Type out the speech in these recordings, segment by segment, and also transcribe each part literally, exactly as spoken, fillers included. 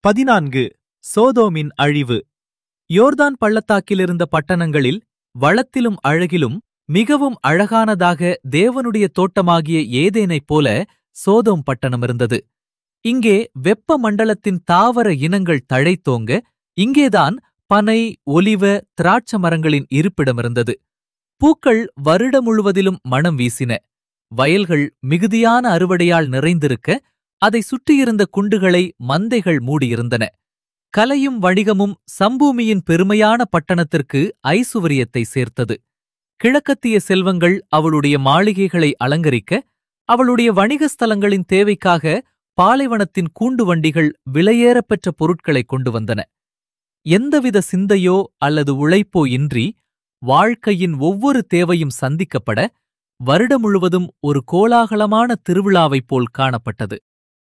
பதினான்கு. சோதோமின் அழிவு. யோர்தான் பள்ளத்தாக்கிலிருந்த பட்டணங்களில் வளத்திலும் அழகிலும் மிகவும் அழகானதாக தேவனுடைய தோட்டமாகிய ஏதேனைப் போல சோதோம் பட்டணம் இருந்தது. இங்கே வெப்ப மண்டலத்தின் தாவர இனங்கள் தழைத்தோங்க, இங்கேதான் பனை, ஒலிவ, திராட்ச மரங்களின் இருப்பிடமிருந்தது. பூக்கள் வருட முழுவதிலும் மணம் வீசின. வயல்கள் மிகுதியான அறுவடையால் நிறைந்திருக்க, அதை சுற்றியிருந்த குண்டுகளை மந்தைகள் மூடியிருந்தன. கலையும் வணிகமும் சம்பூமியின் பெருமையான பட்டணத்திற்கு ஐசுவரியத்தை சேர்த்தது. கிழக்கத்திய செல்வங்கள் அவளுடைய மாளிகைகளை அலங்கரிக்க, அவளுடைய வணிக ஸ்தலங்களின் தேவைக்காக பாலைவனத்தின் கூண்டு வண்டிகள் விலையேறப்பெற்ற பொருட்களை கொண்டு வந்தன. எந்தவித சிந்தையோ அல்லது உழைப்போ இன்றி வாழ்க்கையின் ஒவ்வொரு தேவையும் சந்திக்கப்பட, வருடம் முழுவதும் ஒரு கோலாகலமான திருவிழாவைப் போல் காணப்பட்டது.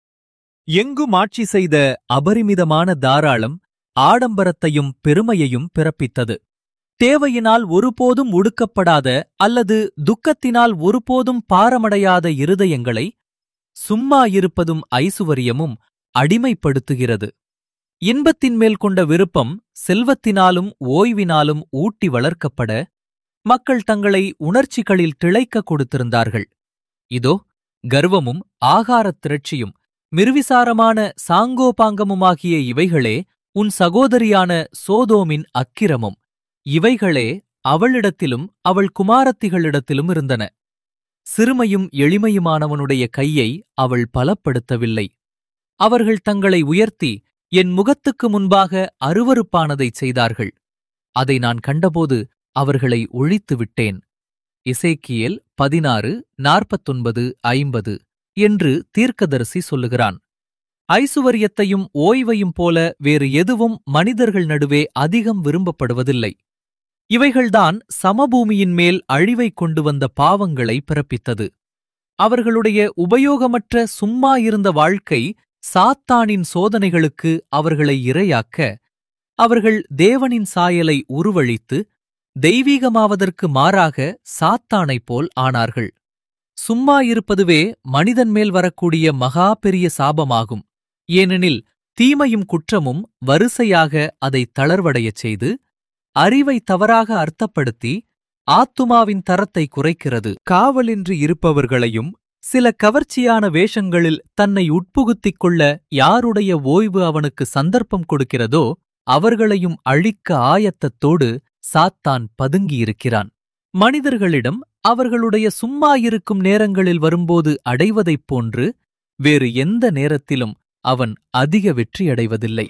எங்கும் ஆட்சி செய்த அபரிமிதமான தாராளம் ஆடம்பரத்தையும் பெருமையையும் பிறப்பித்தது. தேவையினால் ஒருபோதும் உடுக்கப்படாத அல்லது துக்கத்தினால் ஒருபோதும் பாரமடையாத இருதயங்களை சும்மா இருப்பதும் ஐசுவரியமும் அடிமைப்படுத்துகிறது. இன்பத்தின் மேல் கொண்ட விருப்பம் செல்வத்தினாலும் ஓய்வினாலும் ஊட்டி வளர்க்கப்பட, மக்கள் தங்களை உணர்ச்சிகளில் திளைக்க கொடுத்திருந்தார்கள். இதோ கர்வமும் ஆகாரத் திரட்சியும் மிருவிசாரமான சாங்கோபாங்கமுமாகிய இவைகளே உன் சகோதரியான சோதோமின் அக்கிரமம். இவைகளே அவளிடத்திலும் அவள் குமாரத்திகளிடத்திலும் இருந்தன. சிறுமையும் எளிமையுமானவனுடைய கையை அவள் பலப்படுத்தவில்லை. அவர்கள் தங்களை உயர்த்தி என் முகத்துக்கு முன்பாக அருவருப்பானதைச் செய்தார்கள். அதை நான் கண்டபோது அவர்களை ஒழித்து விட்டேன். எசேக்கியேல் பதினாறு நாற்பத்தொன்பது ஐம்பது என்று தீர்க்கதரிசி சொல்லுகிறான். ஐசுவரியத்தையும் ஓய்வையும் போல வேறு எதுவும் மனிதர்கள் நடுவே அதிகம் விரும்பப்படுவதில்லை. இவைகள்தான் சமபூமியின் மேல் அழிவைக் கொண்டு வந்த பாவங்களை பிறப்பித்தது. அவர்களுடைய உபயோகமற்ற சும்மா இருந்த வாழ்க்கை சாத்தானின் சோதனைகளுக்கு அவர்களை இரையாக்க, அவர்கள் தேவனின் சாயலை உருவழித்து தெய்வீகமாவதற்கு மாறாக சாத்தானைப் போல் ஆனார்கள். சும்மா இருப்பதுவே மனிதன் மேல் வரக்கூடிய மகா பெரிய சாபமாகும். ஏனெனில் தீமையும் குற்றமும் வரிசையாக அதை தளர்வடையச் செய்து, அறிவை தவறாக அர்த்தப்படுத்தி ஆத்துமாவின் தரத்தை குறைக்கிறது. காவலின்றி இருப்பவர்களையும் சில கவர்ச்சியான வேஷங்களில் தன்னை உட்புகுத்திக் கொள்ள யாருடைய ஓய்வு அவனுக்கு சந்தர்ப்பம் கொடுக்கிறதோ அவர்களையும் அழிக்க ஆயத்தத்தோடு சாத்தான் பதுங்கியிருக்கிறான். மனிதர்களிடம் அவர்களுடைய சும்மா இருக்கும் நேரங்களில் வரும்போது அடைவதைப் போன்று வேறு எந்த நேரத்திலும் அவன் அதிக வெற்றியடைவதில்லை.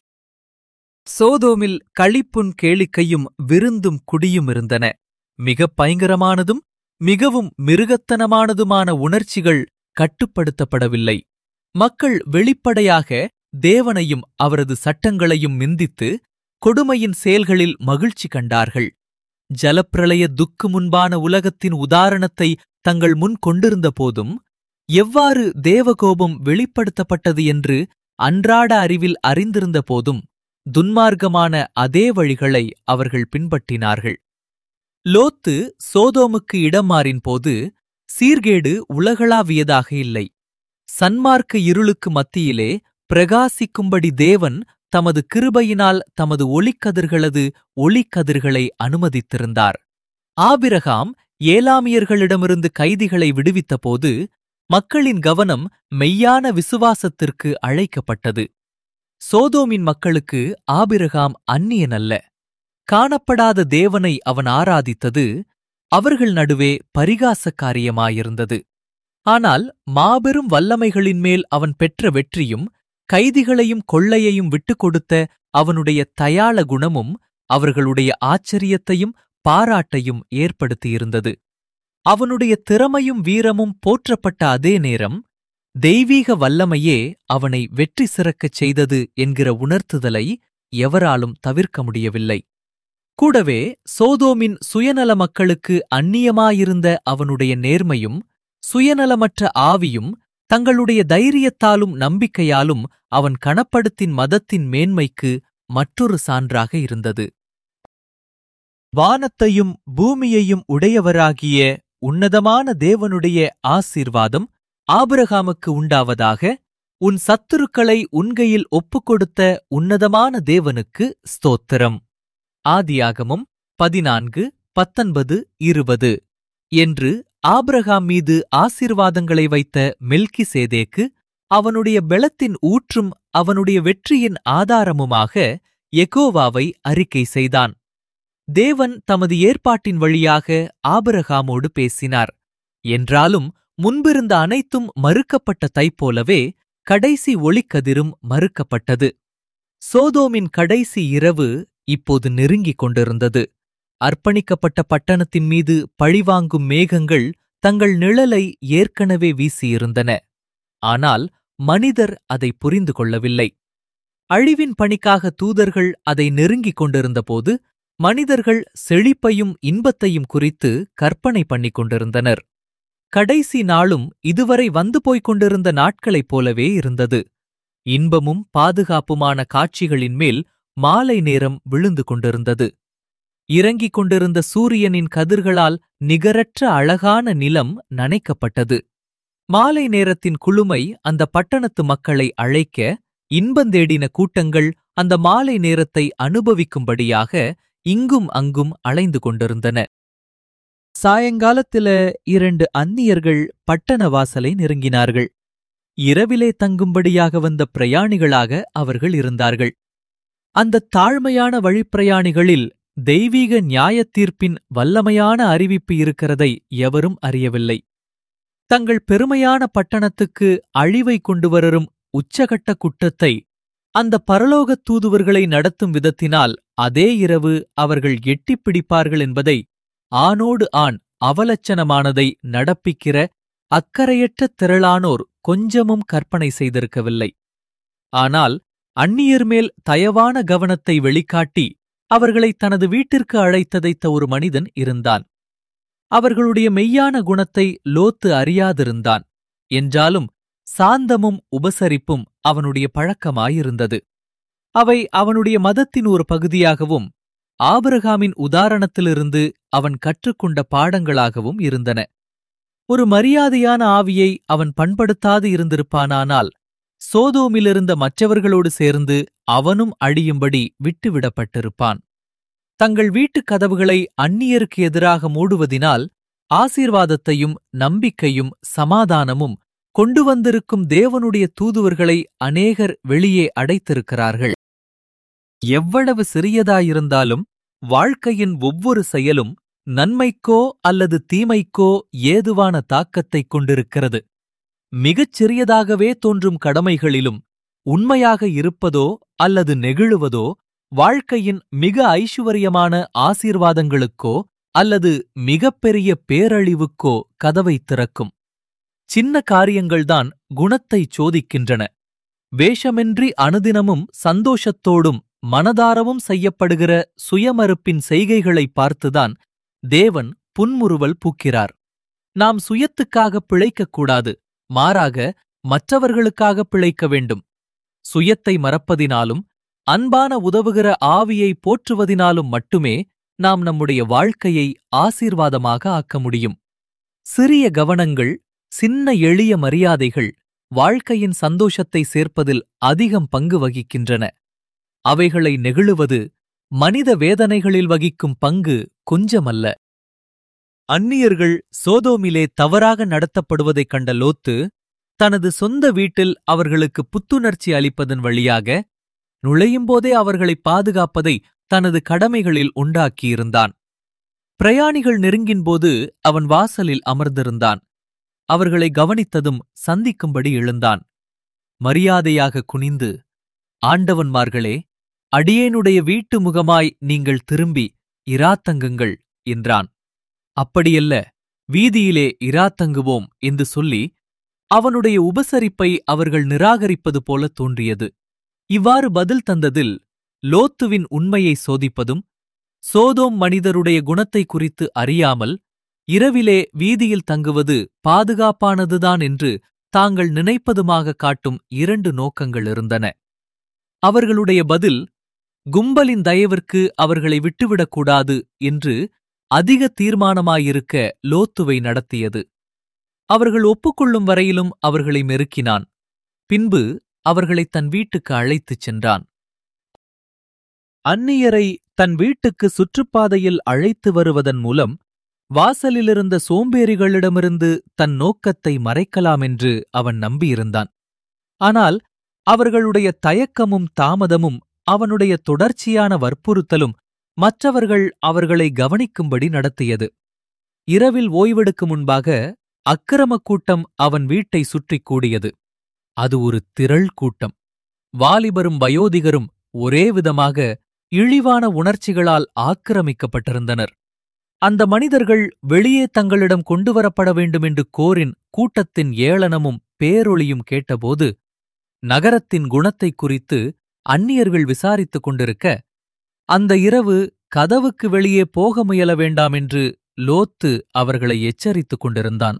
சோதோமில் களிப்புன் கேளிக்கையும் விருந்தும் குடியும் இருந்தன. மிகப் பயங்கரமானதும் மிகவும் மிருகத்தனமானதுமான உணர்ச்சிகள் கட்டுப்படுத்தப்படவில்லை. மக்கள் வெளிப்படையாக தேவனையும் அவரது சட்டங்களையும் நிந்தித்து கொடுமையின் செயல்களில் மகிழ்ச்சி கண்டார்கள். ஜலப்பிரளய துக்கு முன்பான உலகத்தின் உதாரணத்தை தங்கள் முன் கொண்டிருந்த போதும், எவ்வாறு தேவகோபம் வெளிப்படுத்தப்பட்டது என்று அன்றாட அறிவில் அறிந்திருந்த போதும், துன்மார்க்கமான அதே வழிகளை அவர்கள் பின்பற்றினார்கள். லோத்து சோதோமுக்கு இடம் மாறின்போது சீர்கேடு உலகளாவியதாக இல்லை. சன்மார்க்க இருளுக்கு மத்தியிலே பிரகாசிக்கும்படி தேவன் தமது கிருபையினால் தமது ஒளிக்கதிர்களது ஒளிக்கதிர்களை அனுமதித்திருந்தார். ஆபிரகாம் ஏலாமியர்களிடமிருந்து கைதிகளை விடுவித்தபோது மக்களின் கவனம் மெய்யான விசுவாசத்திற்கு அழைக்கப்பட்டது. சோதோமின் மக்களுக்கு ஆபிரகாம் அந்நியன் அல்ல. காணப்படாத தேவனை அவன் ஆராதித்தது அவர்கள் நடுவே பரிகாச காரியமாயிருந்தது. ஆனால் மாபெரும் வல்லமைகளின் மேல் அவன் பெற்ற வெற்றியும் கைதிகளையும் கொள்ளையையும் விட்டுக் கொடுத்த அவனுடைய தயாள குணமும் அவர்களுடைய ஆச்சரியத்தையும் பாராட்டையும் ஏற்படுத்தியிருந்தது. அவனுடைய திறமையும் வீரமும் போற்றப்பட்ட அதே நேரம் தெய்வீக வல்லமையே அவனை வெற்றி சிறக்கச் செய்தது என்கிற உணர்த்துதலை எவராலும் தவிர்க்க முடியவில்லை. கூடவே சோதோமின் சுயநல மக்களுக்கு அந்நியமாயிருந்த அவனுடைய நேர்மையும் சுயநலமற்ற ஆவியும் தங்களுடைய தைரியத்தாலும் நம்பிக்கையாலும் அவன் கணப்படுத்தின் மதத்தின் மேன்மைக்கு மற்றொரு சான்றாக இருந்தது. வானத்தையும் பூமியையும் உடையவராகிய உன்னதமான தேவனுடைய ஆசீர்வாதம் ஆபிரகாமுக்கு உண்டாவதாக. உன் சத்துருக்களை உன்கையில் ஒப்புக்கொடுத்த உன்னதமான தேவனுக்கு ஸ்தோத்திரம். ஆதியாகமம் பதினான்கு பத்தொன்பது இருபது என்று ஆபிரகாம் மீது ஆசீர்வாதங்களை வைத்த மெல்கிசேதேக்கு அவனுடைய பெலத்தின் ஊற்றும் அவனுடைய வெற்றியின் ஆதாரமுமாக யெகோவாவை அறிக்கை செய்தான். தேவன் தமது ஏற்பாட்டின் வழியாக ஆபிரகாமோடு பேசினார். என்றாலும் முன்பிருந்த அனைத்தும் மறுக்கப்பட்ட தைப்போலவே கடைசி ஒளிக்கதிரும் மறுக்கப்பட்டது. சோதோமின் கடைசி இரவு இப்போது நெருங்கிக் கொண்டிருந்தது. அர்ப்பணிக்கப்பட்ட பட்டணத்தின் மீது பழிவாங்கும் மேகங்கள் தங்கள் நிழலை ஏற்கனவே வீசியிருந்தன. ஆனால் மனிதர் அதை புரிந்து கொள்ளவில்லை. அழிவின் பணிக்காக தூதர்கள் அதை நெருங்கிக் கொண்டிருந்தபோது மனிதர்கள் செழிப்பையும் இன்பத்தையும் குறித்து கற்பனை பண்ணிக் கொண்டிருந்தனர். கடைசி நாளும் இதுவரை வந்து போய்க் கொண்டிருந்த நாட்களைப் போலவே இருந்தது. இன்பமும் பாதுகாப்புமான காட்சிகளின் மேல் மாலை நேரம் விழுந்து கொண்டிருந்தது. இறங்கிக் கொண்டிருந்த சூரியனின் கதிர்களால் நிகரற்ற அழகான நிலம் நனைக்கப்பட்டது. மாலை நேரத்தின் குளுமை அந்த பட்டணத்து மக்களை அழைக்க, இன்பந்தேடின கூட்டங்கள் அந்த மாலை நேரத்தை அனுபவிக்கும்படியாக இங்கும் அங்கும் அலைந்து கொண்டிருந்தன. சாயங்காலத்தில இரண்டு அந்நியர்கள் பட்டண வாசலை நெருங்கினார்கள். இரவிலே தங்கும்படியாக வந்த பிரயாணிகளாக அவர்கள் இருந்தார்கள். அந்த தாழ்மையான வழிப்பிரயாணிகளில் தெய்வீக நியாயத்தீர்ப்பின் வல்லமையான அறிவிப்பு இருக்கிறதை எவரும் அறியவில்லை. தங்கள் பெருமையான பட்டணத்துக்கு அழிவை கொண்டுவரும் உச்சகட்ட குற்றத்தை அந்த பரலோகத் தூதுவர்களை நடத்தும் விதத்தினால் அதே இரவு அவர்கள் எட்டிப் பிடிப்பார்கள் என்பதை, ஆணோடு ஆண் அவலட்சணமானதை நடப்பிக்கிற அக்கறையற்ற திரளானோர் கொஞ்சமும் கற்பனை செய்திருக்கவில்லை. ஆனால் அந்நியர் மேல் தயவான கவனத்தை வெளிக்காட்டி அவர்களை தனது வீட்டிற்கு அழைத்ததைத்த ஒரு மனிதன் இருந்தான். அவர்களுடைய மெய்யான குணத்தை லோத்து அறியாதிருந்தான். என்றாலும் சாந்தமும் உபசரிப்பும் அவனுடைய பழக்கமாயிருந்தது. அவை அவனுடைய மதத்தின் ஒரு பகுதியாகவும் ஆபிரகாமின் உதாரணத்திலிருந்து அவன் கற்றுக்கொண்ட பாடங்களாகவும் இருந்தன. ஒரு மரியாதையான ஆவியை அவன் பண்படுத்தாது இருந்திருப்பானானால் சோதோமிலிருந்த மற்றவர்களோடு சேர்ந்து அவனும் அழியும்படி விட்டுவிடப்பட்டிருப்பான். தங்கள் வீட்டுக் கதவுகளை அந்நியருக்கு எதிராக மூடுவதினால் ஆசீர்வாதத்தையும் நம்பிக்கையும் சமாதானமும் கொண்டு வந்திருக்கும் தேவனுடைய தூதுவர்களை அநேகர் வெளியே அடைத்திருக்கிறார்கள். எவ்வளவு சிறியதாயிருந்தாலும் வாழ்க்கையின் ஒவ்வொரு செயலும் நன்மைக்கோ அல்லது தீமைக்கோ ஏதுவான தாக்கத்தைக் கொண்டிருக்கிறது. மிகச் சிறியதாகவே தோன்றும் கடமைகளிலும் உண்மையாக இருப்பதோ அல்லது நெகிழுவதோ வாழ்க்கையின் மிக ஐசுவரியமான ஆசீர்வாதங்களுக்கோ அல்லது மிகப்பெரிய பேரழிவுக்கோ கதவை திறக்கும். சின்ன காரியங்கள்தான் குணத்தைச் சோதிக்கின்றன. வேஷமின்றி அனுதினமும் சந்தோஷத்தோடும் மனதாரவும் செய்யப்படுகிற சுயமறுப்பின் செய்கைகளை பார்த்துதான் தேவன் புன்முறுவல் பூக்கிறார். நாம் சுயத்துக்காக பிழைக்கக்கூடாது, மாறாக மற்றவர்களுக்காக பிழைக்க வேண்டும். சுயத்தை மறப்பதினாலும் அன்பான உதவுகிற ஆவியை போற்றுவதினாலும் மட்டுமே நாம் நம்முடைய வாழ்க்கையை ஆசீர்வாதமாக ஆக்க முடியும். சிறிய கவனங்கள், சின்ன எளிய மரியாதைகள் வாழ்க்கையின் சந்தோஷத்தை சேர்ப்பதில் அதிகம் பங்கு வகிக்கின்றன. அவைகளை நெகிழுவது மனித வேதனைகளில் வகிக்கும் பங்கு கொஞ்சமல்ல. அந்நியர்கள் சோதோமிலே தவறாக நடத்தப்படுவதைக் கண்ட லோத்து தனது சொந்த வீட்டில் அவர்களுக்கு புத்துணர்ச்சி அளிப்பதன் வழியாக நுழையும்போதே அவர்களை பாதுகாப்பதை தனது கடமைகளில் உண்டாக்கியிருந்தான். பிரயாணிகள் நெருங்கின்போது அவன் வாசலில் அமர்ந்திருந்தான். அவர்களை கவனித்ததும் சந்திக்கும்படி எழுந்தான். மரியாதையாக குனிந்து, ஆண்டவன்மார்களே, அடியேனுடைய வீட்டு முகமாய் நீங்கள் திரும்பி இராத்தங்குங்கள் என்றான். அப்படியல்ல, வீதியிலே இராத்தங்குவோம் என்று சொல்லி அவனுடைய உபசரிப்பை அவர்கள் நிராகரிப்பது போல தோன்றியது. இவ்வாறு பதில் தந்ததில் லோத்துவின் உண்மையை சோதிப்பதும், சோதோம் மனிதருடைய குணத்தை குறித்து அறியாமல் இரவிலே வீதியில் தங்குவது பாதுகாப்பானதுதான் என்று தாங்கள் நினைப்பதுமாக காட்டும் இரண்டு நோக்கங்கள் இருந்தன. அவர்களுடைய பதில் கும்பலின் தயவிற்கு அவர்களை விட்டுவிடக்கூடாது என்று அதிக தீர்மானமாயிருக்க லோத்துவை நடத்தியது. அவர்கள் ஒப்புக்கொள்ளும் வரையிலும் அவர்களை மெருக்கினான். பின்பு அவர்களை தன் வீட்டுக்கு அழைத்துச் சென்றான். அந்நியரை தன் வீட்டுக்கு சுற்றுப்பாதையில் அழைத்து வருவதன் மூலம் வாசலிலிருந்த சோம்பேறிகளிடமிருந்து தன் நோக்கத்தை மறைக்கலாமென்று அவன் நம்பியிருந்தான். ஆனால் அவர்களுடைய தயக்கமும் தாமதமும் அவனுடைய தொடர்ச்சியான வற்புறுத்தலும் மற்றவர்கள் அவர்களை கவனிக்கும்படி நடத்தியது. இரவில் ஓய்வெடுக்கு முன்பாக அக்கிரமக் கூட்டம் அவன் வீட்டை சுற்றிக் கூடியது. அது ஒரு திரள் கூட்டம். வாலிபரும் வயோதிகரும் ஒரே விதமாக இழிவான உணர்ச்சிகளால் ஆக்கிரமிக்கப்பட்டிருந்தனர். அந்த மனிதர்கள் வெளியே தங்களிடம் கொண்டுவரப்பட வேண்டுமென்று கோரின் கூட்டத்தின் ஏளனமும் பேரொளியும் கேட்டபோது, நகரத்தின் குணத்தைக் குறித்து அந்நியர்கள் விசாரித்துக் கொண்டிருக்க, அந்த இரவு கதவுக்கு வெளியே போக முயல வேண்டாமென்று லோத்து அவர்களை எச்சரித்துக் கொண்டிருந்தான்.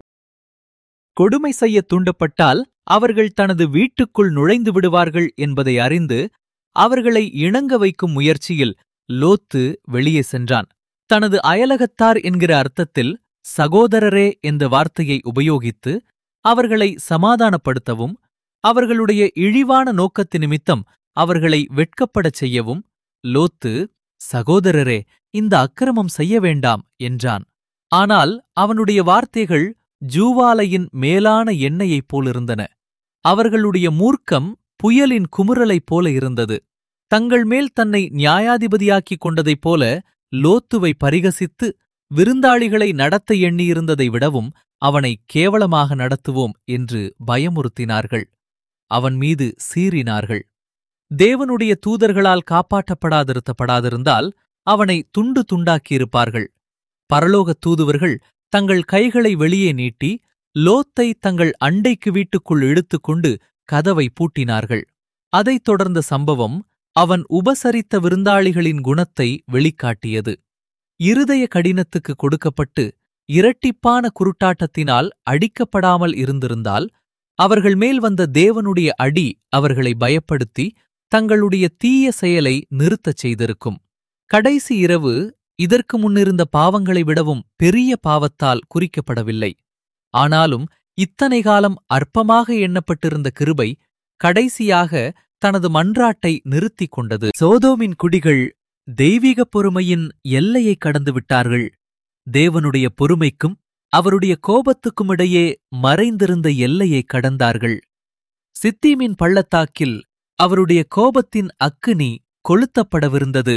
கொடுமை செய்யத் தூண்டப்பட்டால் அவர்கள் தனது வீட்டுக்குள் நுழைந்து விடுவார்கள் என்பதை அறிந்து அவர்களை இணங்க வைக்கும் முயற்சியில் லோத்து வெளியே சென்றான். தனது அயலகத்தார் என்கிற அர்த்தத்தில் சகோதரரே என்ற வார்த்தையை உபயோகித்து அவர்களை சமாதானப்படுத்தவும், அவர்களுடைய இழிவான நோக்கத்து நிமித்தம் அவர்களை வெட்கப்படச் செய்யவும் லோத்து, சகோதரரே, இந்த அக்கிரமம் செய்ய வேண்டாம் என்றான். ஆனால் அவனுடைய வார்த்தைகள் ஜூவாலையின் மேலான எண்ணெயைப் போலிருந்தன. அவர்களுடைய மூர்க்கம் புயலின் குமுறலைப் போல இருந்தது. தங்கள் மேல் தன்னை நியாயாதிபதியாக்கிக் கொண்டதைப் போல லோத்துவை பரிகசித்து விருந்தாளிகளை நடத்த எண்ணியிருந்ததை விடவும் அவனை கேவலமாக நடத்துவோம் என்று பயமுறுத்தினார்கள். அவன் மீது சீறினார்கள். தேவனுடைய தூதர்களால் காப்பாற்றப்படாதிருத்தப்படாதிருந்தால் அவனை துண்டு துண்டாக்கியிருப்பார்கள். பரலோகத் தூதுவர்கள் தங்கள் கைகளை வெளியே நீட்டி லோத்தை தங்கள் அண்டைக்கு வீட்டுக்குள் இழுத்துக்கொண்டு கதவை பூட்டினார்கள். அதைத் தொடர்ந்த சம்பவம் அவன் உபசரித்த விருந்தாளிகளின் குணத்தை வெளிக்காட்டியது. இருதய கடினத்துக்கு கொடுக்கப்பட்டு இரட்டிப்பான குருட்டாட்டத்தினால் அடிக்கப்படாமல் இருந்திருந்தால் அவர்கள் மேல் வந்த தேவனுடைய அடி அவர்களை பயப்படுத்தி தங்களுடைய தீய செயலை நிறுத்தச் செய்திருக்கும். கடைசி இரவு இதற்கு முன்னிருந்த பாவங்களை விடவும் பெரிய பாவத்தால் குறிக்கப்படவில்லை. ஆனாலும் இத்தனை காலம் அற்பமாக எண்ணப்பட்டிருந்த கிருபை கடைசியாக தனது மன்றாட்டை நிறுத்திக் கொண்டது. சோதோமின் குடிகள் தெய்வீகப் பொறுமையின் எல்லையைக் கடந்து விட்டார்கள். தேவனுடைய பொறுமைக்கும் அவருடைய கோபத்துக்கும் இடையே மறைந்திருந்த எல்லையைக் கடந்தார்கள். சித்தீமின் பள்ளத்தாக்கில் அவருடைய கோபத்தின் அக்கினி கொளுத்தப்படவிருந்தது.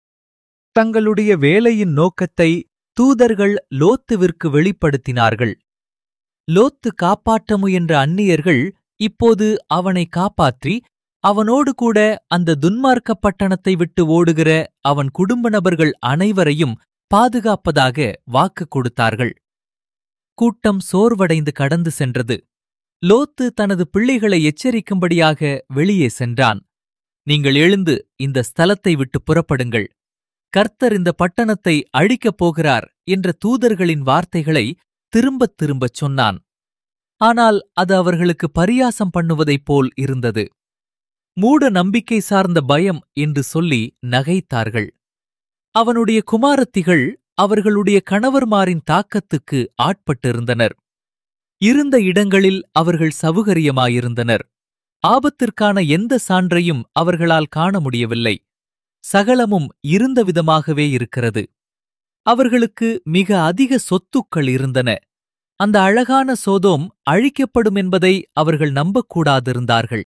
தங்களுடைய வேலையின் நோக்கத்தை தூதர்கள் லோத்துவிற்கு வெளிப்படுத்தினார்கள். லோத்து காப்பாற்ற முயன்ற அந்நியர்கள் இப்போது அவனை காப்பாற்றி அவனோடு கூட அந்த துன்மார்க்கப் பட்டணத்தை விட்டு ஓடுகிற அவன் குடும்ப நபர்கள் அனைவரையும் பாதுகாப்பதாக வாக்கு கொடுத்தார்கள். கூட்டம் சோர்வடைந்து கடந்து சென்றது. லோத்து தனது பிள்ளைகளை எச்சரிக்கும்படியாக வெளியே சென்றான். நீங்கள் எழுந்து இந்த ஸ்தலத்தை விட்டு புறப்படுங்கள், கர்த்தர் இந்த பட்டணத்தை அழிக்கப் போகிறார் என்ற தூதர்களின் வார்த்தைகளை திரும்பத் திரும்பச் சொன்னான். ஆனால் அது அவர்களுக்கு பரியாசம் பண்ணுவதைப் போல் இருந்தது. மூட நம்பிக்கை சார்ந்த பயம் என்று சொல்லி நகைத்தார்கள். அவனுடைய குமாரத்திகள் அவர்களுடைய கணவர்மாரின் தாக்கத்துக்கு ஆட்பட்டிருந்தனர். இருந்த இடங்களில் அவர்கள் சவுகரியமாயிருந்தனர். ஆபத்திற்கான எந்த சான்றையும் அவர்களால் காண முடியவில்லை. சகலமும் இருந்த விதமாகவே இருக்கிறது. அவர்களுக்கு மிக அதிக சொத்துக்கள் இருந்தன. அந்த அழகான சோதோம் அழிக்கப்படும் என்பதை அவர்கள் நம்பக்கூடாதிருந்தார்கள்.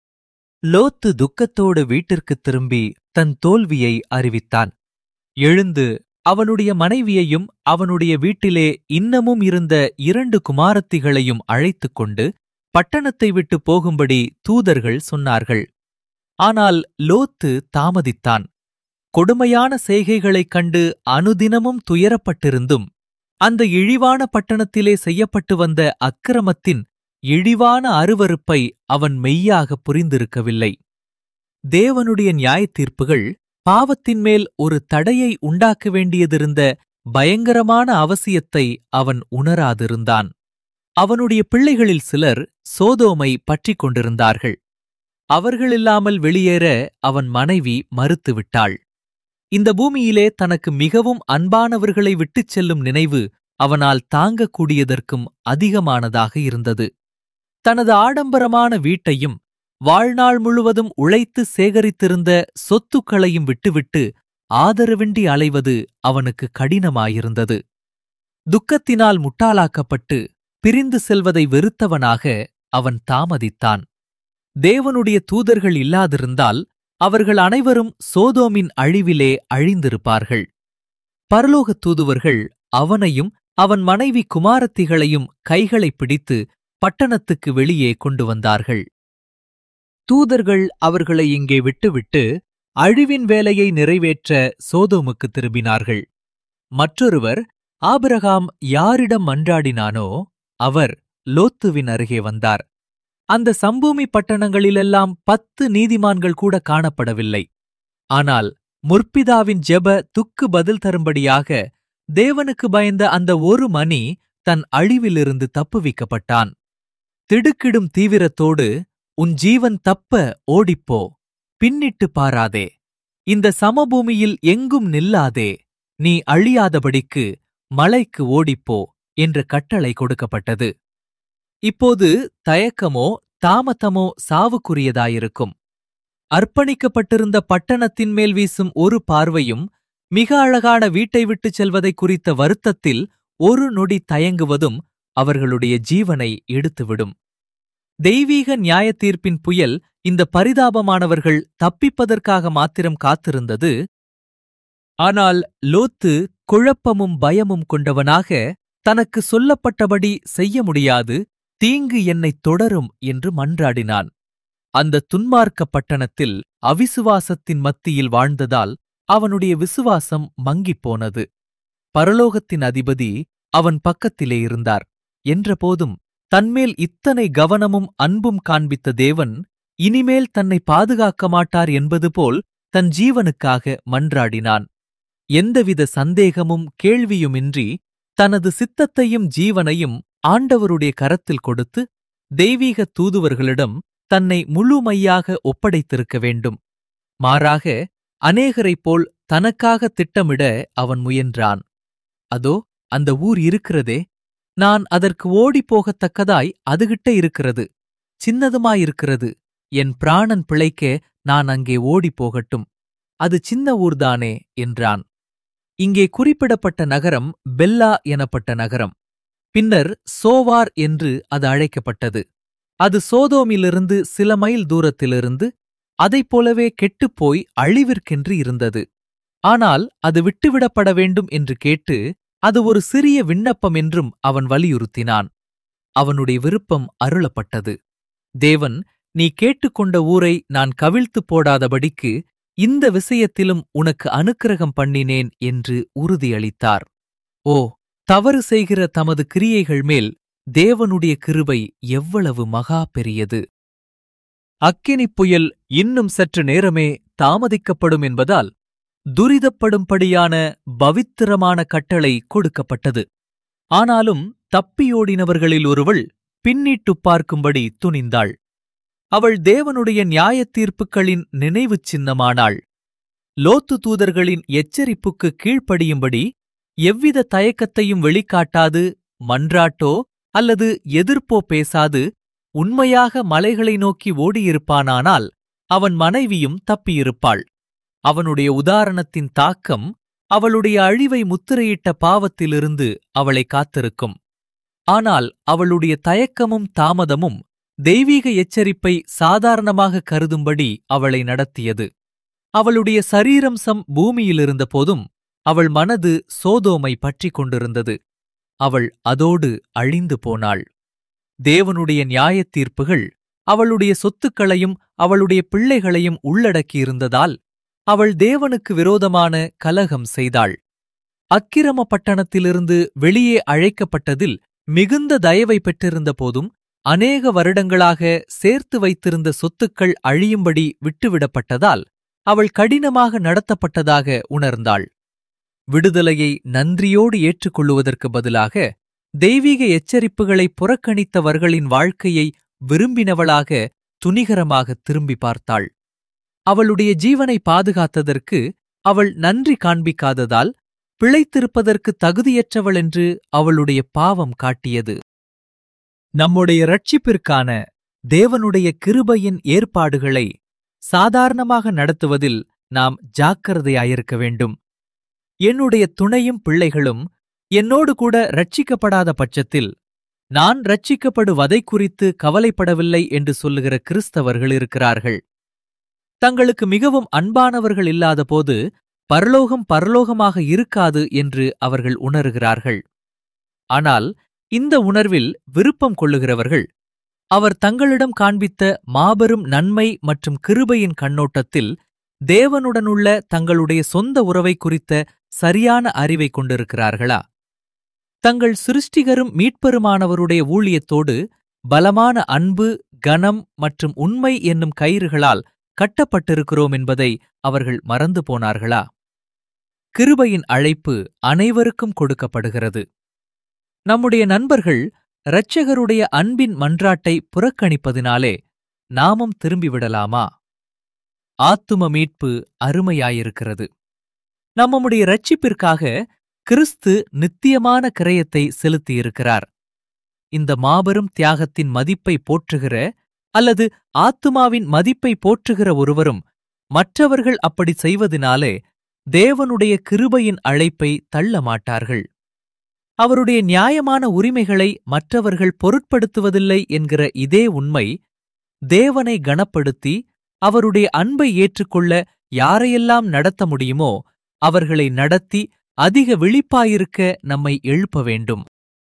லோத்து துக்கத்தோடு வீட்டிற்குத் திரும்பி தன் தோல்வியை அறிவித்தான். எழுந்து அவனுடைய மனைவியையும் அவனுடைய வீட்டிலே இன்னமும் இருந்த இரண்டு குமாரத்திகளையும் அழைத்துக் கொண்டு பட்டணத்தை விட்டு போகும்படி தூதர்கள் சொன்னார்கள். ஆனால் லோத்து தாமதித்தான். கொடுமையான செய்கைகளைக் கண்டு அனுதினமும் துயரப்பட்டிருந்தும் அந்த இழிவான பட்டணத்திலே செய்யப்பட்டு வந்த அக்கிரமத்தின் இழிவான அருவருப்பை அவன் மெய்யாக புரிந்திருக்கவில்லை. தேவனுடைய நியாயத்தீர்ப்புகள் பாவத்தின் மேல் ஒரு தடையை உண்டாக்க வேண்டியதிருந்த பயங்கரமான அவசியத்தை அவன் உணராதிருந்தான். அவனுடைய பிள்ளைகளில் சிலர் சோதோமை பற்றிக் கொண்டிருந்தார்கள். அவர்களில்லாமல் வெளியேற அவன் மனைவி மறுத்துவிட்டாள். இந்த பூமியிலே தனக்கு மிகவும் அன்பானவர்களை விட்டுச் செல்லும் நினைவு அவனால் தாங்கக்கூடியதற்கும் அதிகமானதாக இருந்தது. தனது ஆடம்பரமான வீட்டையும் வாழ்நாள் முழுவதும் உழைத்து சேகரித்திருந்த சொத்துக்களையும் விட்டுவிட்டு ஆதரவின்றி அலைவது அவனுக்கு கடினமாயிருந்தது. துக்கத்தினால் முட்டாளாக்கப்பட்டு பிரிந்து செல்வதை வெறுத்தவனாக அவன் தாமதித்தான். தேவனுடைய தூதர்கள் இல்லாதிருந்தால் அவர்கள் அனைவரும் சோதோமின் அழிவிலே அழிந்திருப்பார்கள். பரலோகத் தூதுவர்கள் அவனையும் அவன் மனைவி குமாரத்திகளையும் கைகளைப் பிடித்து பட்டணத்துக்கு வெளியே கொண்டு வந்தார்கள். தூதர்கள் அவர்களை இங்கே விட்டுவிட்டு அழிவின் வேலையை நிறைவேற்ற சோதோமுக்கு திரும்பினார்கள். மற்றொருவர் ஆபிரகாம் யாரிடம் மன்றாடினானோ அவர் லோத்துவின் அருகே வந்தார். அந்த சம்பூமி பட்டணங்களிலெல்லாம் பத்து நீதிமான்கள் கூட காணப்படவில்லை. ஆனால் முற்பிதாவின் ஜெப துக்கு பதில் தரும்படியாக தேவனுக்கு பயந்த அந்த ஒரு மனி தன் அழிவிலிருந்து தப்புவிக்கப்பட்டான். திடுக்கிடும் தீவிரத்தோடு, உன் ஜீவன் தப்ப ஓடிப்போ, பின்னிட்டு பாராதே, இந்த சமபூமியில் எங்கும் நில்லாதே, நீ அழியாதபடிக்கு மலைக்கு ஓடிப்போ என்ற கட்டளை கொடுக்கப்பட்டது. இப்போது தயக்கமோ தாமதமோ சாவுக்குரியதாயிருக்கும். அர்ப்பணிக்கப்பட்டிருந்த பட்டணத்தின் மேல் வீசும் ஒரு பார்வையும் மிக அழகான வீட்டை விட்டுச் செல்வதை குறித்த வருத்தத்தில் ஒரு நொடி தயங்குவதும் அவர்களுடைய ஜீவனை எடுத்துவிடும். தெய்வீக நியாயத்தீர்ப்பின் புயல் இந்த பரிதாபமானவர்கள் தப்பிப்பதற்காக மாத்திரம் காத்திருந்தது. ஆனால் லோத்து குழப்பமும் பயமும் கொண்டவனாக தனக்கு சொல்லப்பட்டபடி செய்ய முடியாது, தீங்கு என்னைத் தொடரும் என்று மன்றாடினான். அந்த துன்மார்க்க பட்டணத்தில் அவிசுவாசத்தின் மத்தியில் வாழ்ந்ததால் அவனுடைய விசுவாசம் மங்கிப்போனது. பரலோகத்தின் அதிபதி அவன் பக்கத்திலே இருந்தார். என்றபோதும் தன்மேல் இத்தனை கவனமும் அன்பும் காண்பித்த தேவன் இனிமேல் தன்னை பாதுகாக்க மாட்டார் என்பது போல் தன் ஜீவனுக்காக மன்றாடினான். எந்தவித சந்தேகமும் கேள்வியுமின்றி தனது சித்தத்தையும் ஜீவனையும் ஆண்டவருடைய கரத்தில் கொடுத்து தெய்வீக தூதுவர்களிடம் தன்னை முழுமையாக ஒப்படைத்திருக்க வேண்டும். மாறாக அநேகரைப் போல் தனக்காக திட்டமிட அவன் முயன்றான். அதோ அந்த ஊர் இருக்கிறதே, நான் அதற்கு ஓடிப்போகத்தக்கதாய் அதுகிட்ட இருக்கிறது, சின்னதுமாயிருக்கிறது, என் பிராணன் பிழைக்க நான் அங்கே ஓடிப்போகட்டும், அது சின்ன ஊர்தானே என்றான். இங்கே குறிப்பிடப்பட்ட நகரம் பெல்லா எனப்பட்ட நகரம். பின்னர் சோவார் என்று அது அழைக்கப்பட்டது. அது சோதோமிலிருந்து சில மைல் தூரத்திலிருந்து அதைப்போலவே கெட்டுப்போய் அழிவிற்கென்று இருந்தது. ஆனால் அது விட்டுவிடப்பட வேண்டும் என்று கேட்டு அது ஒரு சிறிய விண்ணப்பம் என்றும் அவன் வலியுறுத்தினான். அவனுடைய விருப்பம் அருளப்பட்டது. தேவன், நீ கேட்டுக்கொண்ட ஊரை நான் கவிழ்த்துப் போடாதபடிக்கு இந்த விஷயத்திலும் உனக்கு அனுக்கிரகம் பண்ணினேன் என்று உறுதியளித்தார். ஓ, தவறு செய்கிற தமது கிரியைகள் மேல் தேவனுடைய கிருபை எவ்வளவு மகா பெரியது! அக்கினிப் புயல் இன்னும் சற்று நேரமே தாமதிக்கப்படும் என்பதால் துரிதப்படும்படியான பவித்திரமான கட்டளை கொடுக்கப்பட்டது. ஆனாலும் தப்பியோடினவர்களில் ஒருவள் பின்னிட்டுப் பார்க்கும்படி துணிந்தாள். அவள் தேவனுடைய நியாயத்தீர்ப்புகளின் நினைவுச் சின்னமானாள். லோத்து தூதர்களின் எச்சரிப்புக்கு கீழ்ப்படியும்படி எவ்வித தயக்கத்தையும் வெளிக்காட்டாது, மன்றாட்டோ அல்லது எதிர்ப்போ பேசாது உண்மையாக மலைகளை நோக்கி ஓடியிருப்பானானால் அவன் மனைவியும் தப்பியிருப்பாள். அவனுடைய உதாரணத்தின் தாக்கம் அவளுடைய அழிவை முத்திரையிட்ட பாவத்திலிருந்து அவளை காத்திருக்கும். ஆனால் அவளுடைய தயக்கமும் தாமதமும் தெய்வீக எச்சரிப்பை சாதாரணமாக கருதும்படி அவளை நடத்தியது. அவளுடைய சரீரம்சம் பூமியிலிருந்த போதும் அவள் மனது சோதோமை பற்றிக் கொண்டிருந்தது. அவள் அதோடு அழிந்து போனாள். தேவனுடைய நியாயத்தீர்ப்புகள் அவளுடைய சொத்துக்களையும் அவளுடைய பிள்ளைகளையும் உள்ளடக்கியிருந்ததால் அவள் தேவனுக்கு விரோதமான கலகம் செய்தாள். அக்கிரம பட்டணத்திலிருந்து வெளியே அழைக்கப்பட்டதில் மிகுந்த தயவை பெற்றிருந்த போதும் அநேக வருடங்களாக சேர்த்து வைத்திருந்த சொத்துக்கள் அழியும்படி விட்டுவிடப்பட்டதால் அவள் கடினமாக நடத்தப்பட்டதாக உணர்ந்தாள். விடுதலையை நன்றியோடு ஏற்றுக்கொள்ளுவதற்கு பதிலாக தெய்வீக எச்சரிப்புகளை புறக்கணித்தவர்களின் வாழ்க்கையை விரும்பினவளாக துணிகரமாக திரும்பி பார்த்தாள். அவளுடைய ஜீவனை பாதுகாத்ததற்கு அவள் நன்றி காண்பிக்காததால் பிழைத்திருப்பதற்கு தகுதியற்றவள் என்று அவளுடைய பாவம் காட்டியது. நம்முடைய இரட்சிப்பிற்கான தேவனுடைய கிருபையின் ஏற்பாடுகளை சாதாரணமாக நடத்துவதில் நாம் ஜாக்கிரதையாயிருக்க வேண்டும். என்னுடைய துணையும் பிள்ளைகளும் என்னோடு கூட ரட்சிக்கப்படாத பட்சத்தில் நான் ரட்சிக்கப்படுவதை குறித்து கவலைப்படவில்லை என்று சொல்லுகிற கிறிஸ்தவர்கள் இருக்கிறார்கள். தங்களுக்கு மிகவும் அன்பானவர்கள் இல்லாதபோது பரலோகம் பரலோகமாக இருக்காது என்று அவர்கள் உணர்கிறார்கள். ஆனால் இந்த உணர்வில் விருப்பம் கொள்ளுகிறவர்கள் அவர் தங்களிடம் காண்பித்த மாபெரும் நன்மை மற்றும் கிருபையின் கண்ணோட்டத்தில் தேவனுடனுள்ள தங்களுடைய சொந்த உறவை குறித்த சரியான அறிவை கொண்டிருக்கிறார்களா? தங்கள் சிருஷ்டிகரும் மீட்பெருமானவருடைய ஊழியத்தோடு பலமான அன்பு, கனம் மற்றும் உண்மை என்னும் கயிறுகளால் கட்டப்பட்டிருக்கிறோம் என்பதை அவர்கள் மறந்து போனார்களா? கிருபையின் அழைப்பு அனைவருக்கும் கொடுக்கப்படுகிறது. நம்முடைய நண்பர்கள் இரட்சகருடைய அன்பின் மன்றாட்டை புறக்கணிப்பதினாலே நாமும் திரும்பிவிடலாமா? ஆத்தும மீட்பு அருமையாயிருக்கிறது. நம்முடைய இரட்சிப்பிற்காக கிறிஸ்து நித்தியமான கிரயத்தை செலுத்தியிருக்கிறார். இந்த மாபெரும் தியாகத்தின் மதிப்பை போற்றுகிற அல்லது ஆத்துமாவின் மதிப்பை போற்றுகிற ஒருவரும் மற்றவர்கள் அப்படி செய்வதினாலே தேவனுடைய கிருபையின் அழைப்பை தள்ள மாட்டார்கள். அவருடைய நியாயமான உரிமைகளை மற்றவர்கள் பொருட்படுத்துவதில்லை என்கிற இதே உண்மை தேவனை கனப்படுத்தி அவருடைய அன்பை ஏற்றுக்கொள்ள யாரையெல்லாம் நடத்த முடியுமோ அவர்களை நடத்தி அதிக விழிப்பாயிருக்க நம்மை எழுப்ப வேண்டும்.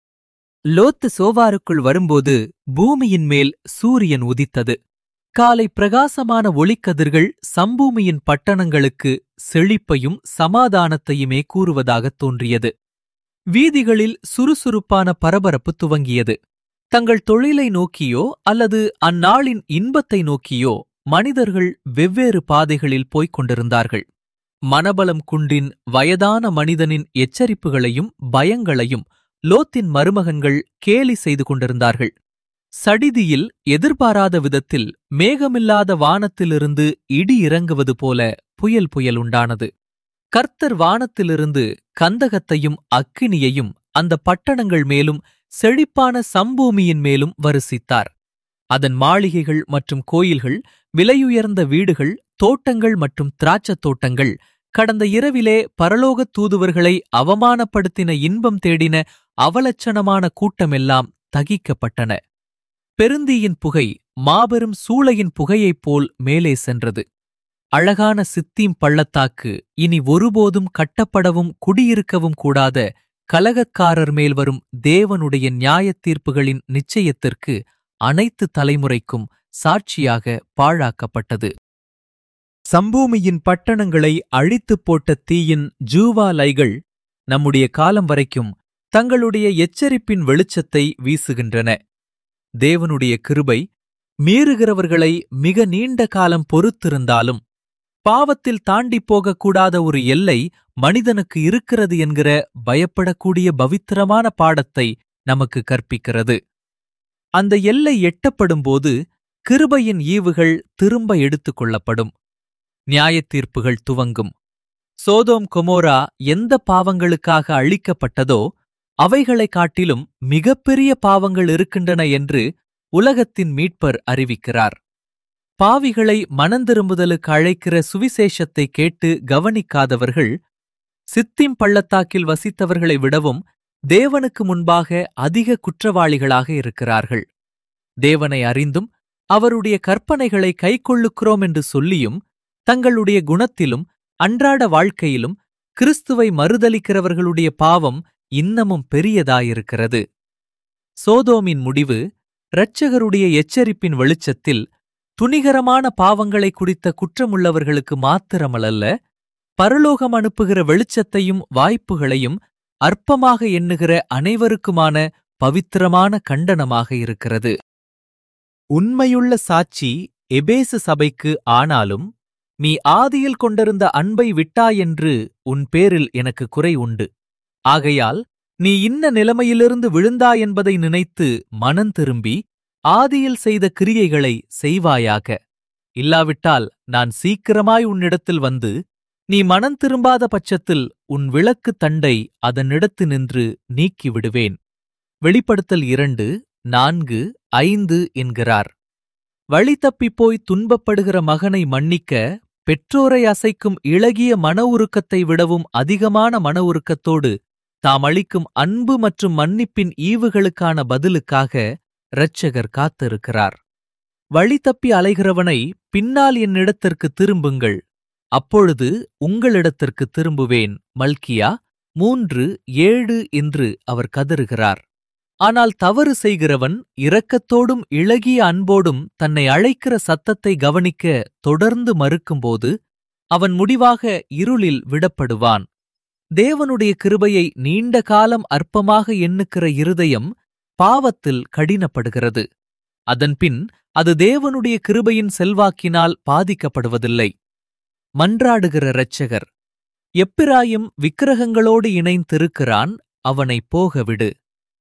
லோத்து சோவாருக்குள் வரும்போது பூமியின் மேல் சூரியன் உதித்தது. காலை பிரகாசமான ஒளிக்கதிர்கள் சம்பூமியின் பட்டணங்களுக்கு செழிப்பையும் சமாதானத்தையுமே கூறுவதாகத் தோன்றியது. வீதிகளில் சுறுசுறுப்பான பரபரப்பு துவங்கியது. தங்கள் தொழிலை நோக்கியோ அல்லது அந்நாளின் இன்பத்தை நோக்கியோ மனிதர்கள் வெவ்வேறு பாதைகளில் போய்க் கொண்டிருந்தார்கள். மனபலம் குன்றின் வயதான மனிதனின் எச்சரிப்புகளையும் பயங்களையும் லோத்தின் மருமகன்கள் கேலி செய்து கொண்டிருந்தார்கள். சடிதியில் எதிர்பாராத விதத்தில் மேகமில்லாத வானத்திலிருந்து இடி இறங்குவது போல புயல் புயல் உண்டானது. கர்த்தர் வானத்திலிருந்து கந்தகத்தையும் அக்கினியையும் அந்த பட்டணங்கள் மேலும் செழிப்பான சம்பூமியின் மேலும் வருசித்தார். அதன் மாளிகைகள் மற்றும் கோயில்கள், விலையுயர்ந்த வீடுகள், தோட்டங்கள் மற்றும் திராட்சத் தோட்டங்கள் கடந்த இரவிலே பரலோகத் தூதுவர்களை அவமானப்படுத்தின இன்பம் தேடின அவலட்சணமான கூட்டமெல்லாம் தகிக்கப்பட்டன. பெருந்தீயின் புகை மாபெரும் சூளையின் புகையைப் போல் மேலே சென்றது. அழகான சித்தீம் பள்ளத்தாக்கு இனி ஒருபோதும் கட்டப்படவும் குடியிருக்கவும் கூடாத கலகக்காரர் மேல் வரும் தேவனுடைய நியாயத் தீர்ப்புகளின் நிச்சயத்திற்கு அனைத்து தலைமுறைக்கும் சாட்சியாக பாழாக்கப்பட்டது. சம்பூமியின் பட்டணங்களை அழித்துப் போட்ட தீயின் ஜூவாலைகள் நம்முடைய காலம் வரைக்கும் தங்களுடைய எச்சரிப்பின் வெளிச்சத்தை வீசுகின்றன. தேவனுடைய கிருபை மீறுகிறவர்களை மிக நீண்ட காலம் பொறுத்திருந்தாலும் பாவத்தில் தாண்டிப் போகக்கூடாத ஒரு எல்லை மனிதனுக்கு இருக்கிறது என்கிற பயப்படக்கூடிய பவித்திரமான பாடத்தை நமக்கு கற்பிக்கிறது. அந்த எல்லை எட்டப்படும்போது கிருபையின் ஈவுகள் திரும்ப எடுத்துக் கொள்ளப்படும். நியாயத்தீர்ப்புகள் துவங்கும். சோதோம் கொமோரா எந்த பாவங்களுக்காக அழிக்கப்பட்டதோ அவைகளைக் காட்டிலும் மிகப்பெரிய பாவங்கள் இருக்கின்றன என்று உலகத்தின் மீட்பர் அறிவிக்கிறார். பாவிகளை மனந்திரும்புதலுக்கு அழைக்கிற சுவிசேஷத்தை கேட்டு கவனிக்காதவர்கள் சித்தீம் பள்ளத்தாக்கில் வசித்தவர்களை விடவும் தேவனுக்கு முன்பாக அதிக குற்றவாளிகளாக இருக்கிறார்கள். தேவனை அறிந்தும் அவருடைய கற்பனைகளை கைக்கொள்ளுகிறோம் என்று சொல்லியும் தங்களுடைய குணத்திலும் அன்றாட வாழ்க்கையிலும் கிறிஸ்துவை மறுதலிக்கிறவர்களுடைய பாவம் இன்னமும் பெரியதாயிருக்கிறது. சோதோமின் முடிவு இரட்சகருடைய எச்சரிப்பின் வெளிச்சத்தில் துணிகரமான பாவங்களை குறித்த குற்றமுள்ளவர்களுக்கு மாத்திரமல்ல, பரலோகம் அனுப்புகிற வெளிச்சத்தையும் வாய்ப்புகளையும் அற்பமாக எண்ணுகிற அனைவருக்குமான பவித்திரமான கண்டனமாக இருக்கிறது. உண்மையுள்ள சாட்சி எபேசு சபைக்கு ஆனாலும், நீ ஆதியில் கொண்டிருந்த அன்பை விட்டாயென்று உன் பேரில் எனக்கு குறை உண்டு. ஆகையால் நீ இன்ன நிலைமையிலிருந்து விழுந்தாயென்பதை நினைத்து மனந்திரும்பி ஆதியில் செய்த கிரியைகளை செய்வாயாக. இல்லாவிட்டால் நான் சீக்கிரமாய் உன்னிடத்தில் வந்து நீ மனந்திரும்பாத பட்சத்தில் உன் விளக்கு தண்டை அதனிடத்து நின்று நீக்கிவிடுவேன். வெளிப்படுத்தல் இரண்டு நான்கு ஐந்து என்கிறார். வழி தப்பிப்போய் துன்பப்படுகிற மகனை மன்னிக்க பெற்றோரை அசைக்கும் இளகிய மன உருக்கத்தை விடவும் அதிகமான மன உருக்கத்தோடு தாம் அளிக்கும் அன்பு மற்றும் மன்னிப்பின் ஈவுகளுக்கான பதிலுக்காக இரட்சகர் காத்திருக்கிறார். வழி தப்பி அலைகிறவனை, பின்னால் என்னிடத்திற்கு திரும்புங்கள், அப்பொழுது உங்களிடத்திற்கு திரும்புவேன், மல்கியா மூன்று ஏழு என்று அவர் கதறுகிறார். ஆனால் தவறு செய்கிறவன் இரக்கத்தோடும் இளகிய அன்போடும் தன்னை அழைக்கிற சத்தத்தை கவனிக்க தொடர்ந்து மறுக்கும்போது அவன் முடிவாக இருளில் விடப்படுவான். தேவனுடைய கிருபையை நீண்ட காலம் அற்பமாக எண்ணுகிற இருதயம் பாவத்தில் கடினப்படுகிறது. அதன்பின் அது தேவனுடைய கிருபையின் செல்வாக்கினால் பாதிக்கப்படுவதில்லை. மன்றாடுகிற இரட்சகர், எப்பிராயிம் விக்கிரகங்களோடு இணைந்திருக்கிறான், அவனை போகவிடு.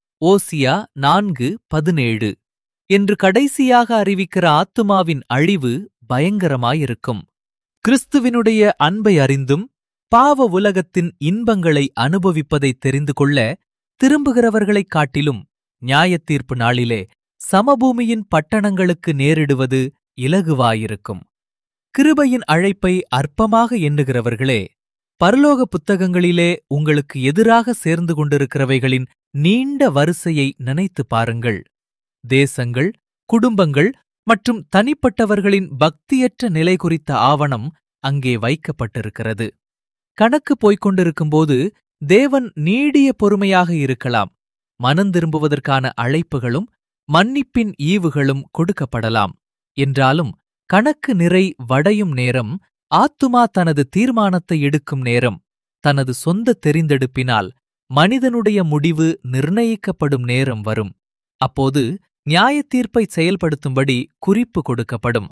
ஓசியா நான்கு பதினேழு என்று கடைசியாக அறிவிக்கிற ஆத்துமாவின் அழிவு பயங்கரமாயிருக்கும். கிறிஸ்துவினுடைய அன்பை அறிந்தும் பாவ உலகத்தின் இன்பங்களை அனுபவிப்பதை தெரிந்து கொள்ள திரும்புகிறவர்களைக் காட்டிலும் நியாயத்தீர்ப்பு நாளிலே சமபூமியின் பட்டணங்களுக்கு நேரிடுவது இலகுவாயிருக்கும். கிருபையின் அழைப்பை அற்பமாக எண்ணுகிறவர்களே, பரலோக புத்தகங்களிலே உங்களுக்கு எதிராக சேர்ந்து கொண்டிருக்கிறவைகளின் நீண்ட வரிசையை நினைத்து பாருங்கள். தேசங்கள், குடும்பங்கள் மற்றும் தனிப்பட்டவர்களின் பக்தியற்ற நிலை குறித்த ஆவணம் அங்கே வைக்கப்பட்டிருக்கிறது. கணக்கு போய்க்கொண்டிருக்கும்போது தேவன் நீடிய பொறுமையாக இருக்கலாம். மனந்திரும்புவதற்கான அழைப்புகளும் மன்னிப்பின் ஈவுகளும் கொடுக்கப்படலாம். என்றாலும் கணக்கு நிறை வடையும் நேரம், ஆத்துமா தனது தீர்மானத்தை எடுக்கும் நேரம், தனது சொந்த தெரிந்தெடுப்பினால் மனிதனுடைய முடிவு நிர்ணயிக்கப்படும் நேரம் வரும். அப்போது நியாயத்தீர்ப்பை செயல்படுத்தும்படி குறிப்பு கொடுக்கப்படும்.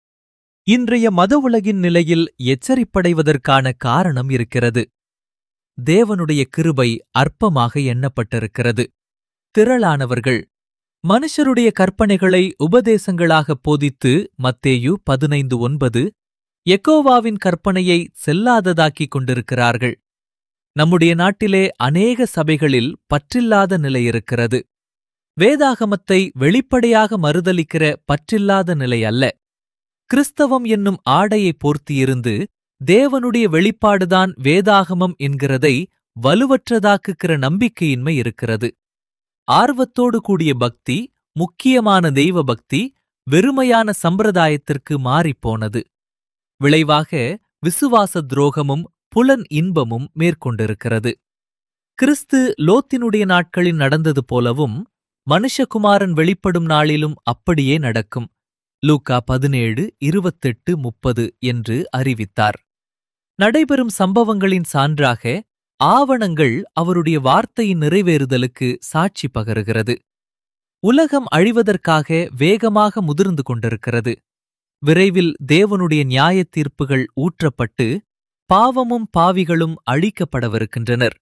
இன்றைய மத உலகின் நிலையில் எச்சரிப்படைவதற்கான காரணம் இருக்கிறது. தேவனுடைய கிருபை அற்பமாக எண்ணப்பட்டிருக்கிறது. திரளானவர்கள் மனுஷருடைய கற்பனைகளை உபதேசங்களாகப் போதித்து மத்தேயு பதினைந்து ஒன்பது யெகோவாவின் கற்பனையை செல்லாததாக்கிக் கொண்டிருக்கிறார்கள். நம்முடைய நாட்டிலே அநேக சபைகளில் பற்றில்லாத நிலையிருக்கிறது. வேதாகமத்தை வெளிப்படையாக மறுதலிக்கிற பற்றில்லாத நிலை அல்ல. கிறிஸ்தவம் என்னும் ஆடையை போர்த்தியிருந்து தேவனுடைய வெளிப்பாடுதான் வேதாகமம் என்கிறதை வலுவற்றதாக்குகிற நம்பிக்கையின்மை இருக்கிறது. ஆர்வத்தோடு கூடிய பக்தி, முக்கியமான தெய்வ பக்தி வெறுமையான சம்பிரதாயத்திற்கு மாறிப்போனது. விளைவாக விசுவாச துரோகமும் புலன் இன்பமும் மேற்கொண்டிருக்கிறது. கிறிஸ்து லோத்தினுடைய நாட்களில் நடந்தது போலவும் மனுஷகுமாரன் வெளிப்படும் நாளிலும் அப்படியே நடக்கும். லூக்கா பதினேழு இருபத்தெட்டு முப்பது என்று அறிவித்தார். நடைபெறும் சம்பவங்களின் சான்றாக ஆவணங்கள் அவருடைய வார்த்தையின் நிறைவேறுதலுக்கு சாட்சி பகருகிறது. உலகம் அழிவதற்காக வேகமாக முதிர்ந்து கொண்டிருக்கிறது. விரைவில் தேவனுடைய நியாயத் தீர்ப்புகள் ஊற்றப்பட்டு பாவமும் பாவிகளும் அழிக்கப்படவிருக்கின்றனர்.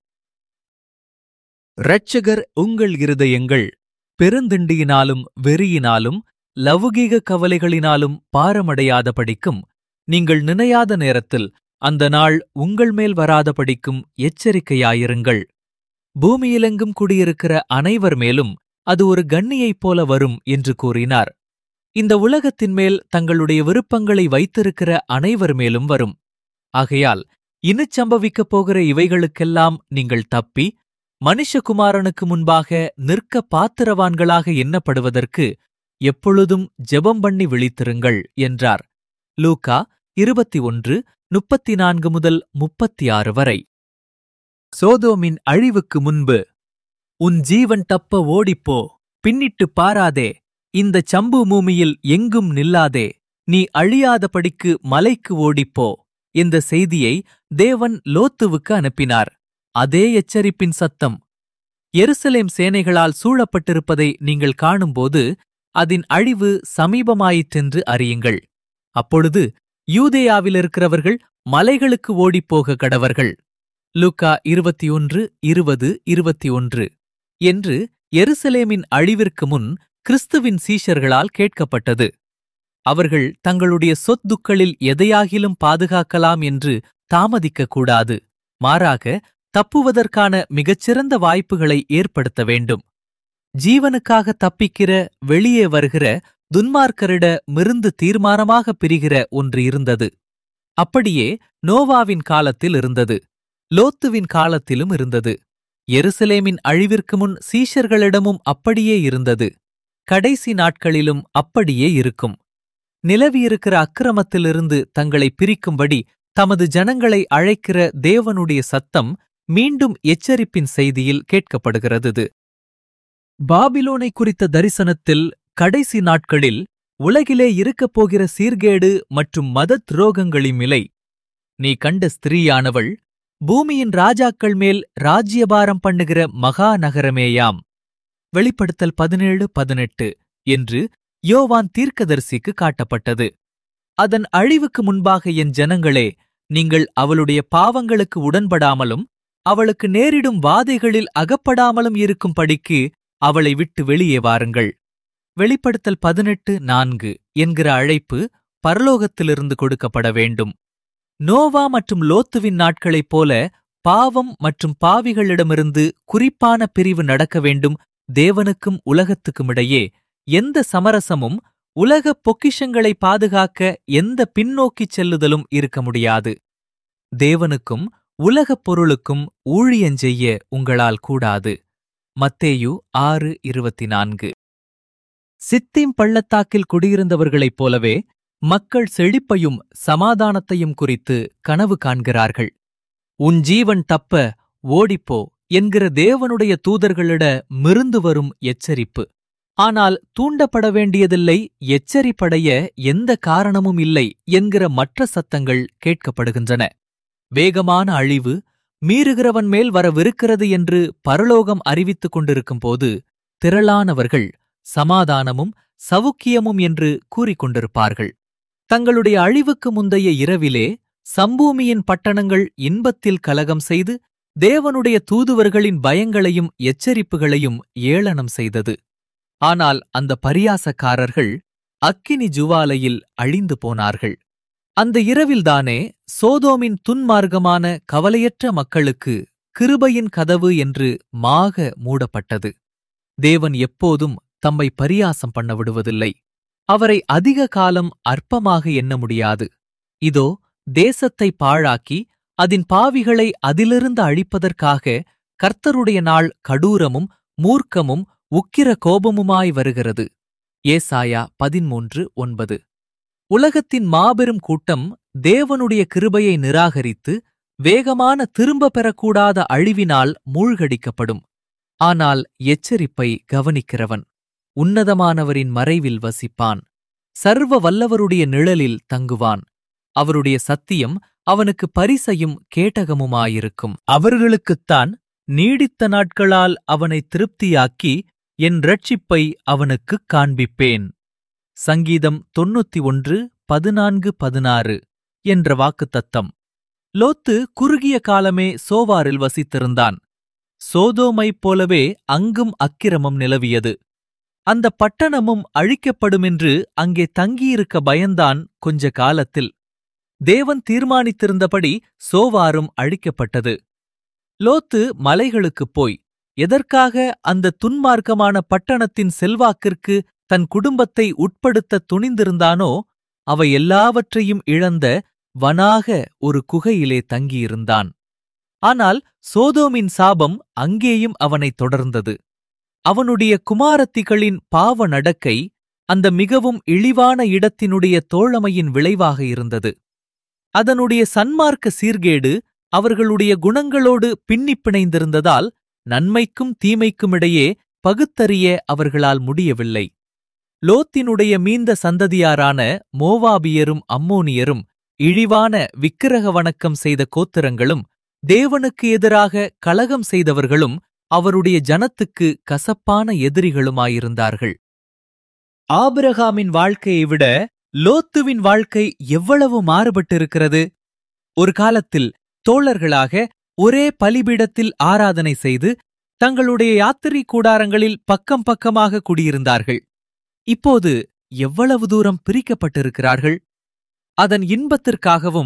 இரட்சகர் உங்கள் இருதயங்கள் பெருந்திண்டியினாலும் வெறியினாலும் லௌகீக கவலைகளினாலும் பாரமடையாதபடிக்கும் நீங்கள் நினையாத நேரத்தில் அந்த நாள் உங்கள் மேல் வராதபடிக்கும் எச்சரிக்கையாயிருங்கள். பூமியிலெங்கும் குடியிருக்கிற அனைவர் மேலும் அது ஒரு கண்ணியைப் போல வரும் என்று கூறினார். இந்த உலகத்தின் மேல் தங்களுடைய விருப்பங்களை வைத்திருக்கிற அனைவர் மேலும் வரும். ஆகையால் இனிச் சம்பவிக்கப் போகிற இவைகளுக்கெல்லாம் நீங்கள் தப்பி மனுஷகுமாரனுக்கு முன்பாக நிற்க பாத்திரவான்களாக எண்ணப்படுவதற்கு எப்பொழுதும் ஜெபம் பண்ணி விழித்திருங்கள் என்றார். லூக்கா இருபத்தி ஒன்று முப்பத்தி நான்கு முதல் முப்பத்தி ஆறு வரை. சோதோமின் அழிவுக்கு முன்பு, உன் ஜீவன் தப்ப ஓடிப்போ, பின்னிட்டுப் பாராதே, இந்த சம்பு பூமியில் எங்கும் நில்லாதே, நீ அழியாதபடிக்கு மலைக்கு ஓடிப்போ இந்த செய்தியை தேவன் லோத்துவுக்கு அனுப்பினார். அதே எச்சரிப்பின் சத்தம் எருசலேம் சேனைகளால் சூழப்பட்டிருப்பதை நீங்கள் காணும்போது அதன் அழிவு சமீபமாயிற்றென்று அறியுங்கள். அப்பொழுது யூதேயாவிலிருக்கிறவர்கள் மலைகளுக்கு ஓடிப்போக கடவர்கள். லூக்கா இருபத்தி ஒன்று இருபது இருபத்தி ஒன்று என்று எருசலேமின் அழிவிற்கு முன் கிறிஸ்துவின் சீஷர்களால் கேட்கப்பட்டது. அவர்கள் தங்களுடைய சொத்துக்களில் எதையாகிலும் பாதுகாக்கலாம் என்று தாமதிக்கக்கூடாது. மாறாக தப்புவதற்கான மிகச்சிறந்த வாய்ப்புகளை ஏற்படுத்த வேண்டும். ஜீவனுக்காக தப்பிக்கிற, வெளியே வருகிற துன்மார்க்கரிட மிருந்து தீர்மானமாக பிரிகிற ஒன்று இருந்தது. அப்படியே நோவாவின் காலத்தில் இருந்தது. லோத்துவின் காலத்திலும் இருந்தது. எருசலேமின் அழிவிற்கு முன் சீஷர்களிடமும் அப்படியே இருந்தது. கடைசி நாட்களிலும் அப்படியே இருக்கும். நிலவியிருக்கிற அக்கிரமத்திலிருந்து தங்களை பிரிக்கும்படி தமது ஜனங்களை அழைக்கிற தேவனுடைய சத்தம் மீண்டும் எச்சரிப்பின் செய்தியில் கேட்கப்படுகிறது. பாபிலோனை குறித்த தரிசனத்தில் கடைசி நாட்களில் உலகிலே இருக்கப் போகிற சீர்கேடு மற்றும் மத துரோகங்களின் மிலை. நீ கண்ட ஸ்திரீயானவள் பூமியின் ராஜாக்கள் மேல் ராஜ்யபாரம் பண்ணுகிற மகா நகரமேயாம். வெளிப்படுத்தல் பதினேழு பதினெட்டு என்று யோவான் தீர்க்கதரிசிக்கு காட்டப்பட்டது. அதன் அழிவுக்கு முன்பாக என் ஜனங்களே, நீங்கள் அவளுடைய பாவங்களுக்கு உடன்படாமலும் அவளுக்கு நேரிடும் வாதைகளில் அகப்படாமலும் இருக்கும்படிக்கு அவளை விட்டு வெளியே வாருங்கள். வெளிப்படுத்தல் பதினெட்டு நான்கு என்கிற அழைப்பு பரலோகத்திலிருந்து கொடுக்கப்பட வேண்டும். நோவா மற்றும் லோத்துவின் நாட்களைப் போல பாவம் மற்றும் பாவிகளிடமிருந்து குறிப்பான பிரிவு நடக்க வேண்டும். தேவனுக்கும் உலகத்துக்குமிடையே எந்த சமரசமும், உலக பொக்கிஷங்களை பாதுகாக்க எந்த பின்னோக்கிச் செல்லுதலும் இருக்க முடியாது. தேவனுக்கும் உலகப் பொருளுக்கும் ஊழியஞ்செய்ய உங்களால் கூடாது. மத்தேயு ஆறு இருபத்தி நான்கு. சித்தீம் பள்ளத்தாக்கில் குடியிருந்தவர்களைப் போலவே மக்கள் செழிப்பையும் சமாதானத்தையும் குறித்து கனவு காண்கிறார்கள். உன் ஜீவன் தப்ப ஓடிப்போ என்கிற தேவனுடைய தூதர்களிட மிருந்து வரும் எச்சரிப்பு. ஆனால் தூண்டப்பட வேண்டியதில்லை, எச்சரிப்படைய எந்த காரணமும் இல்லை என்கிற மற்ற சத்தங்கள் கேட்கப்படுகின்றன. வேகமான அழிவு மீறுகிறவன் மேல் வரவிருக்கிறது என்று பரலோகம் அறிவித்துக் கொண்டிருக்கும் போது திரளானவர்கள் சமாதானமும் சவுக்கியமும் என்று கூறிக்கொண்டிருப்பார்கள். தங்களுடைய அழிவுக்கு முந்தைய இரவிலே சம்பூமியின் பட்டணங்கள் இன்பத்தில் கலகம் செய்து தேவனுடைய தூதுவர்களின் பயங்களையும் எச்சரிப்புகளையும் ஏளனம் செய்தது. ஆனால் அந்த பரியாசக்காரர்கள் அக்கினி ஜுவாலையில் அழிந்து போனார்கள். அந்த இரவில்தானே சோதோமின் துன்மார்க்கமான கவலையற்ற மக்களுக்கு கிருபையின் கதவு என்று மாக மூடப்பட்டது. தேவன் எப்போதும் தம்மை பரியாசம் பண்ண விடுவதில்லை. அவரை அதிக காலம் அற்பமாக எண்ண முடியாது. இதோ தேசத்தை பாழாக்கி அதன் பாவிகளை அதிலிருந்து அழிப்பதற்காக கர்த்தருடைய நாள் கடூரமும் மூர்க்கமும் உக்கிர கோபமுமாய் வருகிறது. ஏசாயா பதிமூன்று ஒன்பது. உலகத்தின் மாபெரும் கூட்டம் தேவனுடைய கிருபையை நிராகரித்து வேகமான திரும்ப பெறக்கூடாத அழிவினால் மூழ்கடிக்கப்படும். ஆனால் எச்சரிப்பை கவனிக்கிறவன் உன்னதமானவரின் மறைவில் வசிப்பான். சர்வ வல்லவருடைய நிழலில் தங்குவான். அவருடைய சத்தியம் அவனுக்கு பரிசையும் கேட்டகமுமாயிருக்கும். அவர்களுக்குத்தான் நீடித்த நாட்களால் அவனை திருப்தியாக்கி என் இரட்சிப்பை அவனுக்குக் காண்பிப்பேன். சங்கீதம் தொன்னூத்தி ஒன்று பதினான்கு பதினாறு என்ற வாக்குத்தத்தம். லோத்து குறுகிய காலமே சோவாரில் வசித்திருந்தான். சோதோமைப் போலவே அங்கும் அக்கிரமம் நிலவியது. அந்த பட்டணமும் அழிக்கப்படுமென்று அங்கே தங்கியிருக்க பயந்தான். கொஞ்ச காலத்தில் தேவன் தீர்மானித்திருந்தபடி சோவாரும் அழிக்கப்பட்டது. லோத்து மலைகளுக்குப் போய் எதற்காக அந்த துன்மார்க்கமான பட்டணத்தின் செல்வாக்கிற்கு தன் குடும்பத்தை உட்படுத்த துணிந்திருந்தானோ அவை எல்லாவற்றையும் இழந்த வனாக ஒரு குகையிலே தங்கியிருந்தான். ஆனால் சோதோமின் சாபம் அங்கேயும் அவனைத் தொடர்ந்தது. அவனுடைய குமாரத்திகளின் பாவ நடக்கை அந்த மிகவும் இழிவான இடத்தினுடைய தோழமையின் விளைவாக இருந்தது. அதனுடைய சன்மார்க்க சீர்கேடு அவர்களுடைய குணங்களோடு பின்னிப் பிணைந்திருந்ததால் நன்மைக்கும் தீமைக்குமிடையே பகுத்தறிய அவர்களால் முடியவில்லை. லோத்தினுடைய மீந்த சந்ததியாரான மோவாபியரும் அம்மோனியரும் இழிவான விக்கிரக வணக்கம் செய்த கோத்திரங்களும் தேவனுக்கு எதிராக கலகம் செய்தவர்களும் அவருடைய ஜனத்துக்கு கசப்பான எதிரிகளுமாயிருந்தார்கள். ஆபிரகாமின் வாழ்க்கையை விட லோத்துவின் வாழ்க்கை எவ்வளவு மாறுபட்டிருக்கிறது! ஒரு காலத்தில் தோழர்களாக ஒரே பலிபீடத்தில் ஆராதனை செய்து தங்களுடைய யாத்திரை கூடாரங்களில் பக்கம் பக்கமாக குடியிருந்தார்கள். இப்போது எவ்வளவு தூரம் பிரிக்கப்பட்டிருக்கிறார்கள்! அதன் இன்பத்திற்காகவும்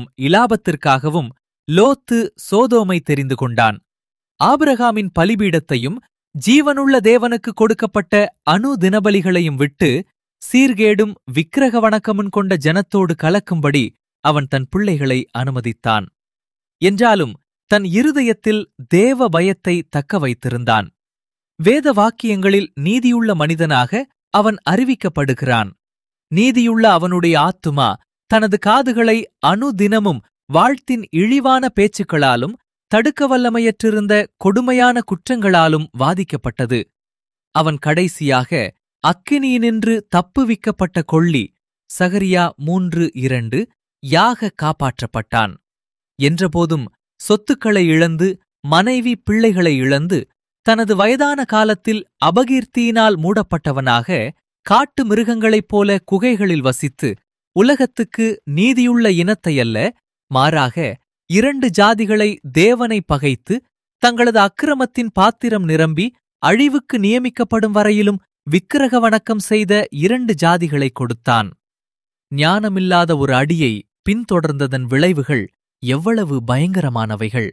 இலாபத்திற்காகவும் லோத்து சோதோமை தெரிந்து கொண்டான். ஆபிரகாமின் பலிபீடத்தையும் ஜீவனுள்ள தேவனுக்கு கொடுக்கப்பட்ட அணு தினபலிகளையும் விட்டு சீர்கேடும் விக்கிரக வணக்கமுன் கொண்ட ஜனத்தோடு கலக்கும்படி அவன் தன் பிள்ளைகளை அனுமதித்தான். என்றாலும் தன் இருதயத்தில் தேவ பயத்தை தக்க வைத்திருந்தான். வேத வாக்கியங்களில் நீதியுள்ள மனிதனாக அவன் அறிவிக்கப்படுகிறான். நீதியுள்ள அவனுடைய ஆத்துமா தனது காதுகளை அனுதினமும் வாழ்த்தின் இழிவான பேச்சுக்களாலும் தடுக்க வல்லமையற்றிருந்த கொடுமையான குற்றங்களாலும் வாதிக்கப்பட்டது. அவன் கடைசியாக அக்கினியினின்று தப்புவிக்கப்பட்ட கொள்ளி சகரியா மூன்று இரண்டு யாக காப்பாற்றப்பட்டான். என்றபோதும் சொத்துக்களை இழந்து மனைவி பிள்ளைகளை இழந்து தனது வயதான காலத்தில் அபகீர்த்தியினால் மூடப்பட்டவனாக காட்டு மிருகங்களைப் போல குகைகளில் வசித்து உலகத்துக்கு நீதியுள்ள இனத்தையல்ல, மாறாக இரண்டு ஜாதிகளை தேவனை பகைத்து தங்களது அக்கிரமத்தின் பாத்திரம் நிரம்பி அழிவுக்கு நியமிக்கப்படும் வரையிலும் விக்கிரக வணக்கம் செய்த இரண்டு ஜாதிகளை கொடுத்தான். ஞானமில்லாத ஒரு அடியை பின்தொடர்ந்ததன் விளைவுகள் எவ்வளவு பயங்கரமானவைகள்!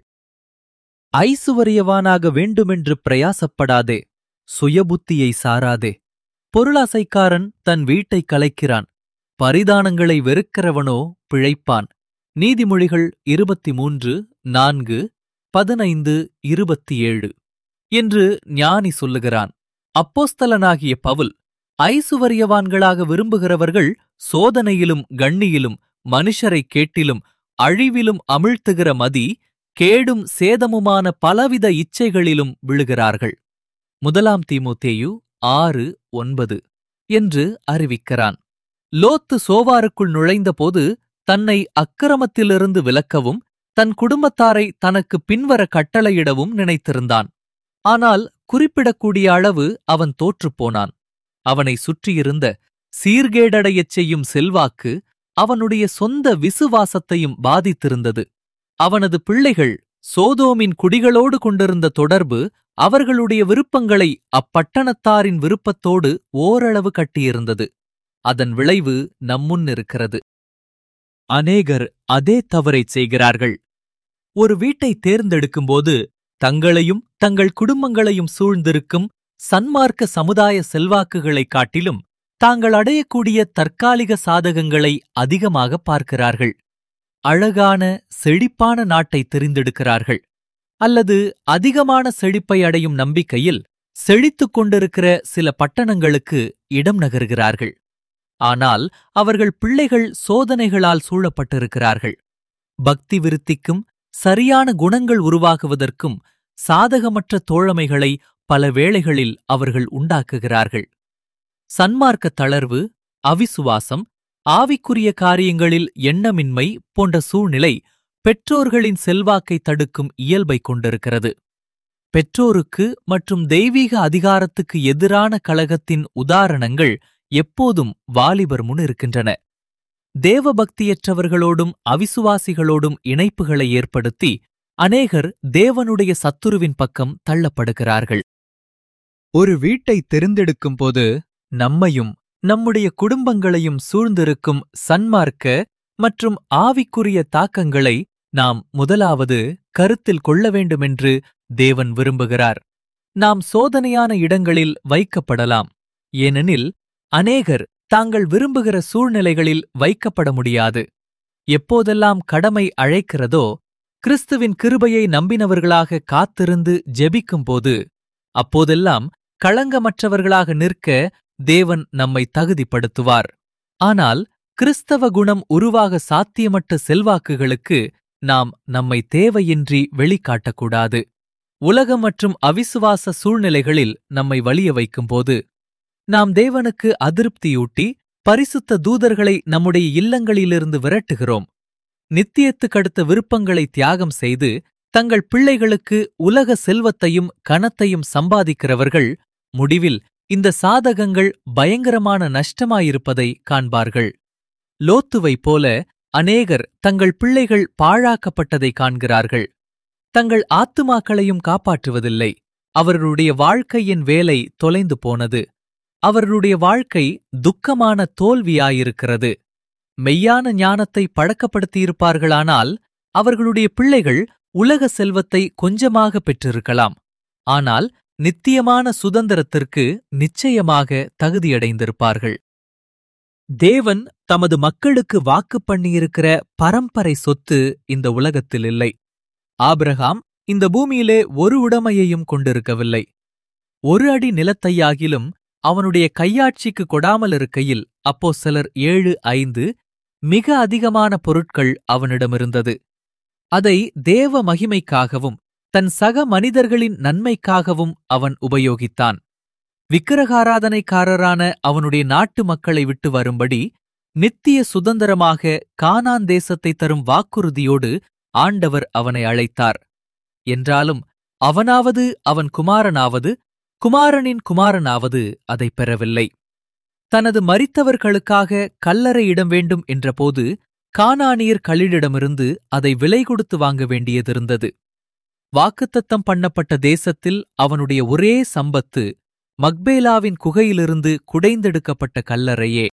ஐசுவரியவானாக வேண்டுமென்று பிரயாசப்படாதே, சுயபுத்தியை சாராதே. பொருளாசைக்காரன் தன் வீட்டைக் கலைக்கிறான், பரிதானங்களை வெறுக்கிறவனோ பிழைப்பான். நீதிமொழிகள் இருபத்தி மூன்று நான்கு பதினைந்து இருபத்தி ஏழு என்று ஞானி சொல்லுகிறான். அப்போஸ்தலனாகிய பவுல், ஐசுவரியவான்களாக விரும்புகிறவர்கள் சோதனையிலும் கண்ணியிலும் மனுஷரைக் கேட்டிலும் அழிவிலும் அமிழ்த்துகிற மதி, கேடும் சேதமுமான பலவித இச்சைகளிலும் விழுகிறார்கள். முதலாம் தீமோத்தேயு ஆறு ஒன்பது என்று அறிவிக்கிறான். லோத்து சோவாருக்குள் நுழைந்தபோது தன்னை அக்கிரமத்திலிருந்து விலக்கவும் தன் குடும்பத்தாரை தனக்கு பின்வர கட்டளையிடவும் நினைத்திருந்தான். ஆனால் குறிப்பிடக்கூடிய அளவு அவன் தோற்றுப்போனான். அவனை சுற்றியிருந்த சீர்கேடடையச் செய்யும் செல்வாக்கு அவனுடைய சொந்த விசுவாசத்தையும் பாதித்திருந்தது. அவனது பிள்ளைகள் சோதோமின் குடிகளோடு கொண்டிருந்த தொடர்பு அவர்களுடைய விருப்பங்களை அப்பட்டணத்தாரின் விருப்பத்தோடு ஓரளவு கட்டியிருந்தது. அதன் விளைவு நம்முன் இருக்கிறது. அநேகர் அதே தவறைச் செய்கிறார்கள். ஒரு வீட்டை தேர்ந்தெடுக்கும்போது தங்களையும் தங்கள் குடும்பங்களையும் சூழ்ந்திருக்கும் சன்மார்க்க சமுதாய செல்வாக்குகளைக் காட்டிலும் தாங்கள் அடையக்கூடிய தற்காலிக சாதகங்களை அதிகமாக பார்க்கிறார்கள். அழகான செழிப்பான நாட்டை தெரிந்தெடுக்கிறார்கள். அல்லது அதிகமான செழிப்பை அடையும் நம்பிக்கையில் செழித்துக் கொண்டிருக்கிற சில பட்டணங்களுக்கு இடம் நகர்கிறார்கள். ஆனால் அவர்கள் பிள்ளைகள் சோதனைகளால் சூழப்பட்டிருக்கிறார்கள். பக்தி விருத்திக்கும் சரியான குணங்கள் உருவாகுவதற்கும் சாதகமற்ற தோழமைகளை பல வேளைகளில் அவர்கள் உண்டாக்குகிறார்கள். சன்மார்க்க தளர்வு, அவிசுவாசம், ஆவிக்குரிய காரியங்களில் எண்ணமின்மை போன்ற சூழ்நிலை பெற்றோர்களின் செல்வாக்கை தடுக்கும் இயல்பை கொண்டிருக்கிறது. பெற்றோருக்கு மற்றும் தெய்வீக அதிகாரத்துக்கு எதிரான கலகத்தின் உதாரணங்கள் எப்போதும் வாலிபர் முன் இருக்கின்றன. தேவபக்தியற்றவர்களோடும் அவிசுவாசிகளோடும் இணைப்புகளை ஏற்படுத்தி அநேகர் தேவனுடைய சத்துருவின் பக்கம் தள்ளப்படுகிறார்கள். ஒரு வீட்டை தெரிந்தெடுக்கும்போது நம்மையும் நம்முடைய குடும்பங்களையும் சூழ்ந்திருக்கும் சன்மார்க்க மற்றும் ஆவிக்குரிய தாக்கங்களை நாம் முதலாவது கருத்தில் கொள்ள வேண்டுமென்று தேவன் விரும்புகிறார். நாம் சோதனையான இடங்களில் வைக்கப்படலாம். ஏனெனில் அநேகர் தாங்கள் விரும்புகிற சூழ்நிலைகளில் வைக்கப்பட முடியாது. எப்போதெல்லாம் கடமை அழைக்கிறதோ, கிறிஸ்துவின் கிருபையை நம்பினவர்களாக காத்திருந்து ஜெபிக்கும்போது, அப்போதெல்லாம் களங்கமற்றவர்களாக நிற்க தேவன் நம்மை தகுதிப்படுத்துவார். ஆனால் கிறிஸ்தவ குணம் உருவாக சாத்தியமற்ற செல்வாக்குகளுக்கு நாம் நம்மை தேவையின்றி வெளிக்காட்டக்கூடாது. உலக மற்றும் அவிசுவாச சூழ்நிலைகளில் நம்மை வலிய வைக்கும்போது நாம் தேவனுக்கு அதிருப்தியூட்டி பரிசுத்த தூதர்களை நம்முடைய இல்லங்களிலிருந்து விரட்டுகிறோம். நித்தியத்துக்கடுத்த விருப்பங்களை தியாகம் செய்து தங்கள் பிள்ளைகளுக்கு உலக செல்வத்தையும் கனத்தையும் சம்பாதிக்கிறவர்கள் முடிவில் இந்த சாதகங்கள் பயங்கரமான நஷ்டமாயிருப்பதை காண்பார்கள். லோத்துவைப் போல அநேகர் தங்கள் பிள்ளைகள் பாழாக்கப்பட்டதை காண்கிறார்கள். தங்கள் ஆத்துமாக்களையும் காப்பாற்றுவதில்லை. அவர்களுடைய வாழ்க்கையின் வேலை தொலைந்து போனது. அவர்களுடைய வாழ்க்கை துக்கமான தோல்வியாயிருக்கிறது. மெய்யான ஞானத்தை பழக்கப்படுத்தியிருப்பார்களானால் அவர்களுடைய பிள்ளைகள் உலக செல்வத்தை கொஞ்சமாக பெற்றிருக்கலாம். ஆனால் நித்தியமான சுதந்திரத்திற்கு நிச்சயமாக தகுதியடைந்திருப்பார்கள். தேவன் தமது மக்களுக்கு வாக்கு பண்ணியிருக்கிற பரம்பரை சொத்து இந்த உலகத்தில் இல்லை. ஆபிரகாம் இந்த பூமியிலே ஒரு உடைமையையும் கொண்டிருக்கவில்லை. ஒரு அடி நிலத்தையாகிலும் அவனுடைய கையாட்சிக்கு கொடாமல் இருக்கையில் அப்போஸ்தலர் ஏழு ஐந்து மிக அதிகமான பொருட்கள் அவனிடமிருந்தது. அதை தேவ மகிமைக்காகவும் தன் சக மனிதர்களின் நன்மைக்காகவும் அவன் உபயோகித்தான். விக்கிரகாராதனைக்காரரான அவனுடைய நாட்டு மக்களை விட்டு வரும்படி நித்திய சுதந்திரமாக கானான் தேசத்தை தரும் வாக்குறுதியோடு ஆண்டவர் அவனை அழைத்தார். என்றாலும் அவனாவது அவன் குமாரனாவது குமாரனின் குமாரனாவது அதை பெறவில்லை. தனது மரித்தவர்களுக்காக கல்லறை இடம் வேண்டும் என்றபோது கானானியர் களிடமிருந்து அதை விலை கொடுத்து வாங்க வேண்டியதிருந்தது. வாக்குத்தத்தம் பண்ணப்பட்ட தேசத்தில் அவனுடைய ஒரே சம்பத்து மக்பேலாவின் குகையிலிருந்து குடைந்தெடுக்கப்பட்ட கல்லறையே.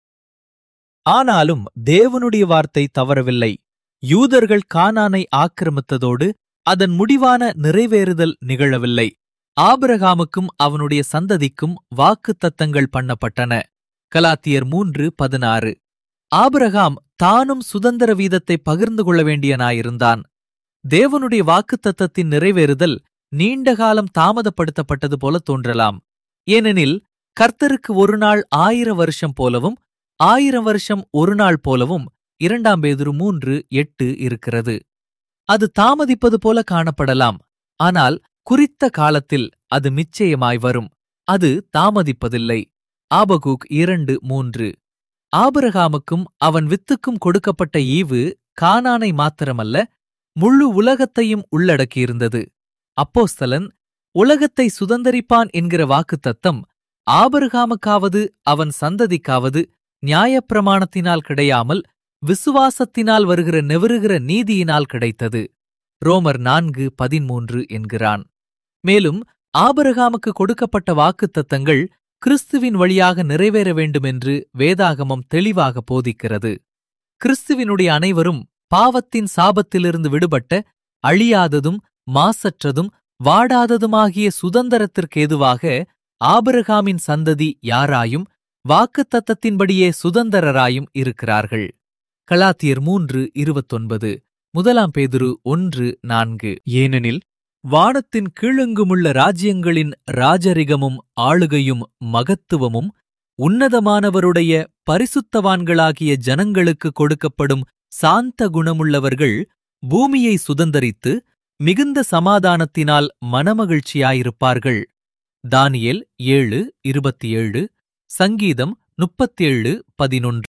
ஆனாலும் தேவனுடைய வார்த்தை தவறவில்லை. யூதர்கள் கானானை ஆக்கிரமித்ததோடு அதன் முடிவான நிறைவேறுதல் நிகழவில்லை. ஆபிரகாமுக்கும் அவனுடைய சந்ததிக்கும் வாக்குத்தத்தங்கள் பண்ணப்பட்டன. கலாத்தியர் மூன்று பதினாறு. ஆபிரகாம் தானும் சுதந்திர வீதத்தை பகிர்ந்து கொள்ள வேண்டியனாயிருந்தான். தேவனுடைய வாக்குத்தத்தத்தின் நிறைவேறுதல் நீண்டகாலம் தாமதப்படுத்தப்பட்டது போல தோன்றலாம். ஏனெனில் கர்த்தருக்கு ஒரு நாள் ஆயிரம் வருஷம் போலவும் ஆயிரம் வருஷம் ஒரு நாள் போலவும் இரண்டாம் பேதுரு மூன்று எட்டு இருக்கிறது. அது தாமதிப்பது போல காணப்படலாம். ஆனால் குறித்த காலத்தில் அது நிச்சயமாய் வரும். அது தாமதிப்பதில்லை. ஆபகூக் இரண்டு மூன்று. ஆபிரகாமுக்கும் அவன் வித்துக்கும் கொடுக்கப்பட்ட ஈவு கானானை மாத்திரமல்ல, முழு உலகத்தையும் உள்ளடக்கியிருந்தது. அப்போஸ்தலன் உலகத்தை சுதந்தரிப்பான் என்கிற வாக்குத்தத்தம் ஆபிரகாமுக்காவது அவன் சந்ததிக்காவது நியாயப்பிரமாணத்தினால் கிடையாமல் விசுவாசத்தினால் வருகிற நெவருகிற நீதியினால் கிடைத்தது. ரோமர் நான்கு பதிமூன்று என்கிறான். மேலும் ஆபிரகாமுக்கு கொடுக்கப்பட்ட வாக்குத்தத்தங்கள் கிறிஸ்துவின் வழியாக நிறைவேற வேண்டுமென்று வேதாகமம் தெளிவாக போதிக்கிறது. கிறிஸ்துவினுடைய அனைவரும் பாவத்தின் சாபத்திலிருந்து விடுபட்ட அழியாததும் மாசற்றதும் வாடாததுமாகிய சுதந்திரத்திற்கேதுவாக ஆபிரகாமின் சந்ததி யாராயும் வாக்குத்தத்தத்தின்படியே சுதந்திரராயும் இருக்கிறார்கள். கலாத்தியர் மூன்று இருபத்தொன்பது. முதலாம் பேதுரு ஒன்று நான்கு. ஏனெனில் வானத்தின் கீழெங்குமுள்ள ராஜ்யங்களின் ராஜரிகமும் ஆளுகையும் மகத்துவமும் உன்னதமானவருடைய பரிசுத்தவான்களாகிய ஜனங்களுக்கு கொடுக்கப்படும் சாந்த குணமுள்ளவர்கள் பூமியை சுதந்தரித்து மிகுந்த சமாதானத்தினால் மனமகிழ்ச்சியாயிருப்பார்கள். தானியேல் ஏழு இருபத்தி ஏழு. சங்கீதம் முப்பத்தேழு பதினொன்று.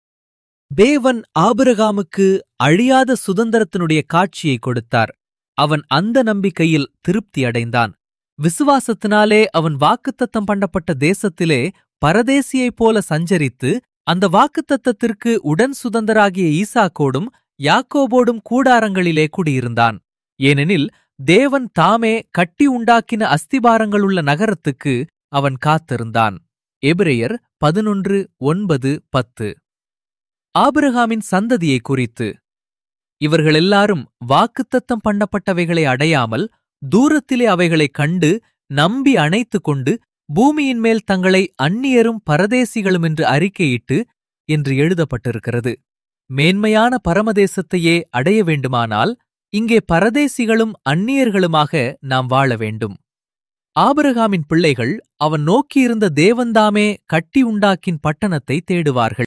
தேவன் ஆபிரகாமுக்கு அழியாத சுதந்திரத்தினுடைய காட்சியை கொடுத்தார். அவன் அந்த நம்பிக்கையில் திருப்தி அடைந்தான். விசுவாசத்தினாலே அவன் வாக்குத்தத்தம் பண்ணப்பட்ட தேசத்திலே பரதேசியைப் போல சஞ்சரித்து அந்த வாக்குத்தத்தத்திற்கு உடன் சுதந்தராகிய ஈசாக்கோடும் யாக்கோபோடும் கூடாரங்களிலே குடியிருந்தான். ஏனெனில் தேவன் தாமே கட்டி உண்டாக்கின அஸ்திபாரங்களுள்ள நகரத்துக்கு அவன் காத்திருந்தான். எபிரெயர் பதினொன்று ஒன்பது பத்து. ஆபிரகாமின் சந்ததியை குறித்து இவர்களெல்லாரும் வாக்குத்தத்தம் பண்ணப்பட்டவைகளை அடையாமல் தூரத்திலே அவைகளைக் கண்டு நம்பி அணைத்து கொண்டு பூமியின் மேல் தங்களை அந்நியரும் பரதேசிகளும் என்று அறிக்கையிட்டு என்று எழுதப்பட்டிருக்கிறது. மேன்மையான பரமதேசத்தையே அடைய வேண்டுமானால் இங்கே பரதேசிகளும் அந்நியர்களுமாக நாம் வாழ வேண்டும். ஆபிரகாமின் பிள்ளைகள் அவன் நோக்கியிருந்த தேவன்தாமே கட்டி உண்டாக்கின் பட்டணத்தை தேடுவார்கள்.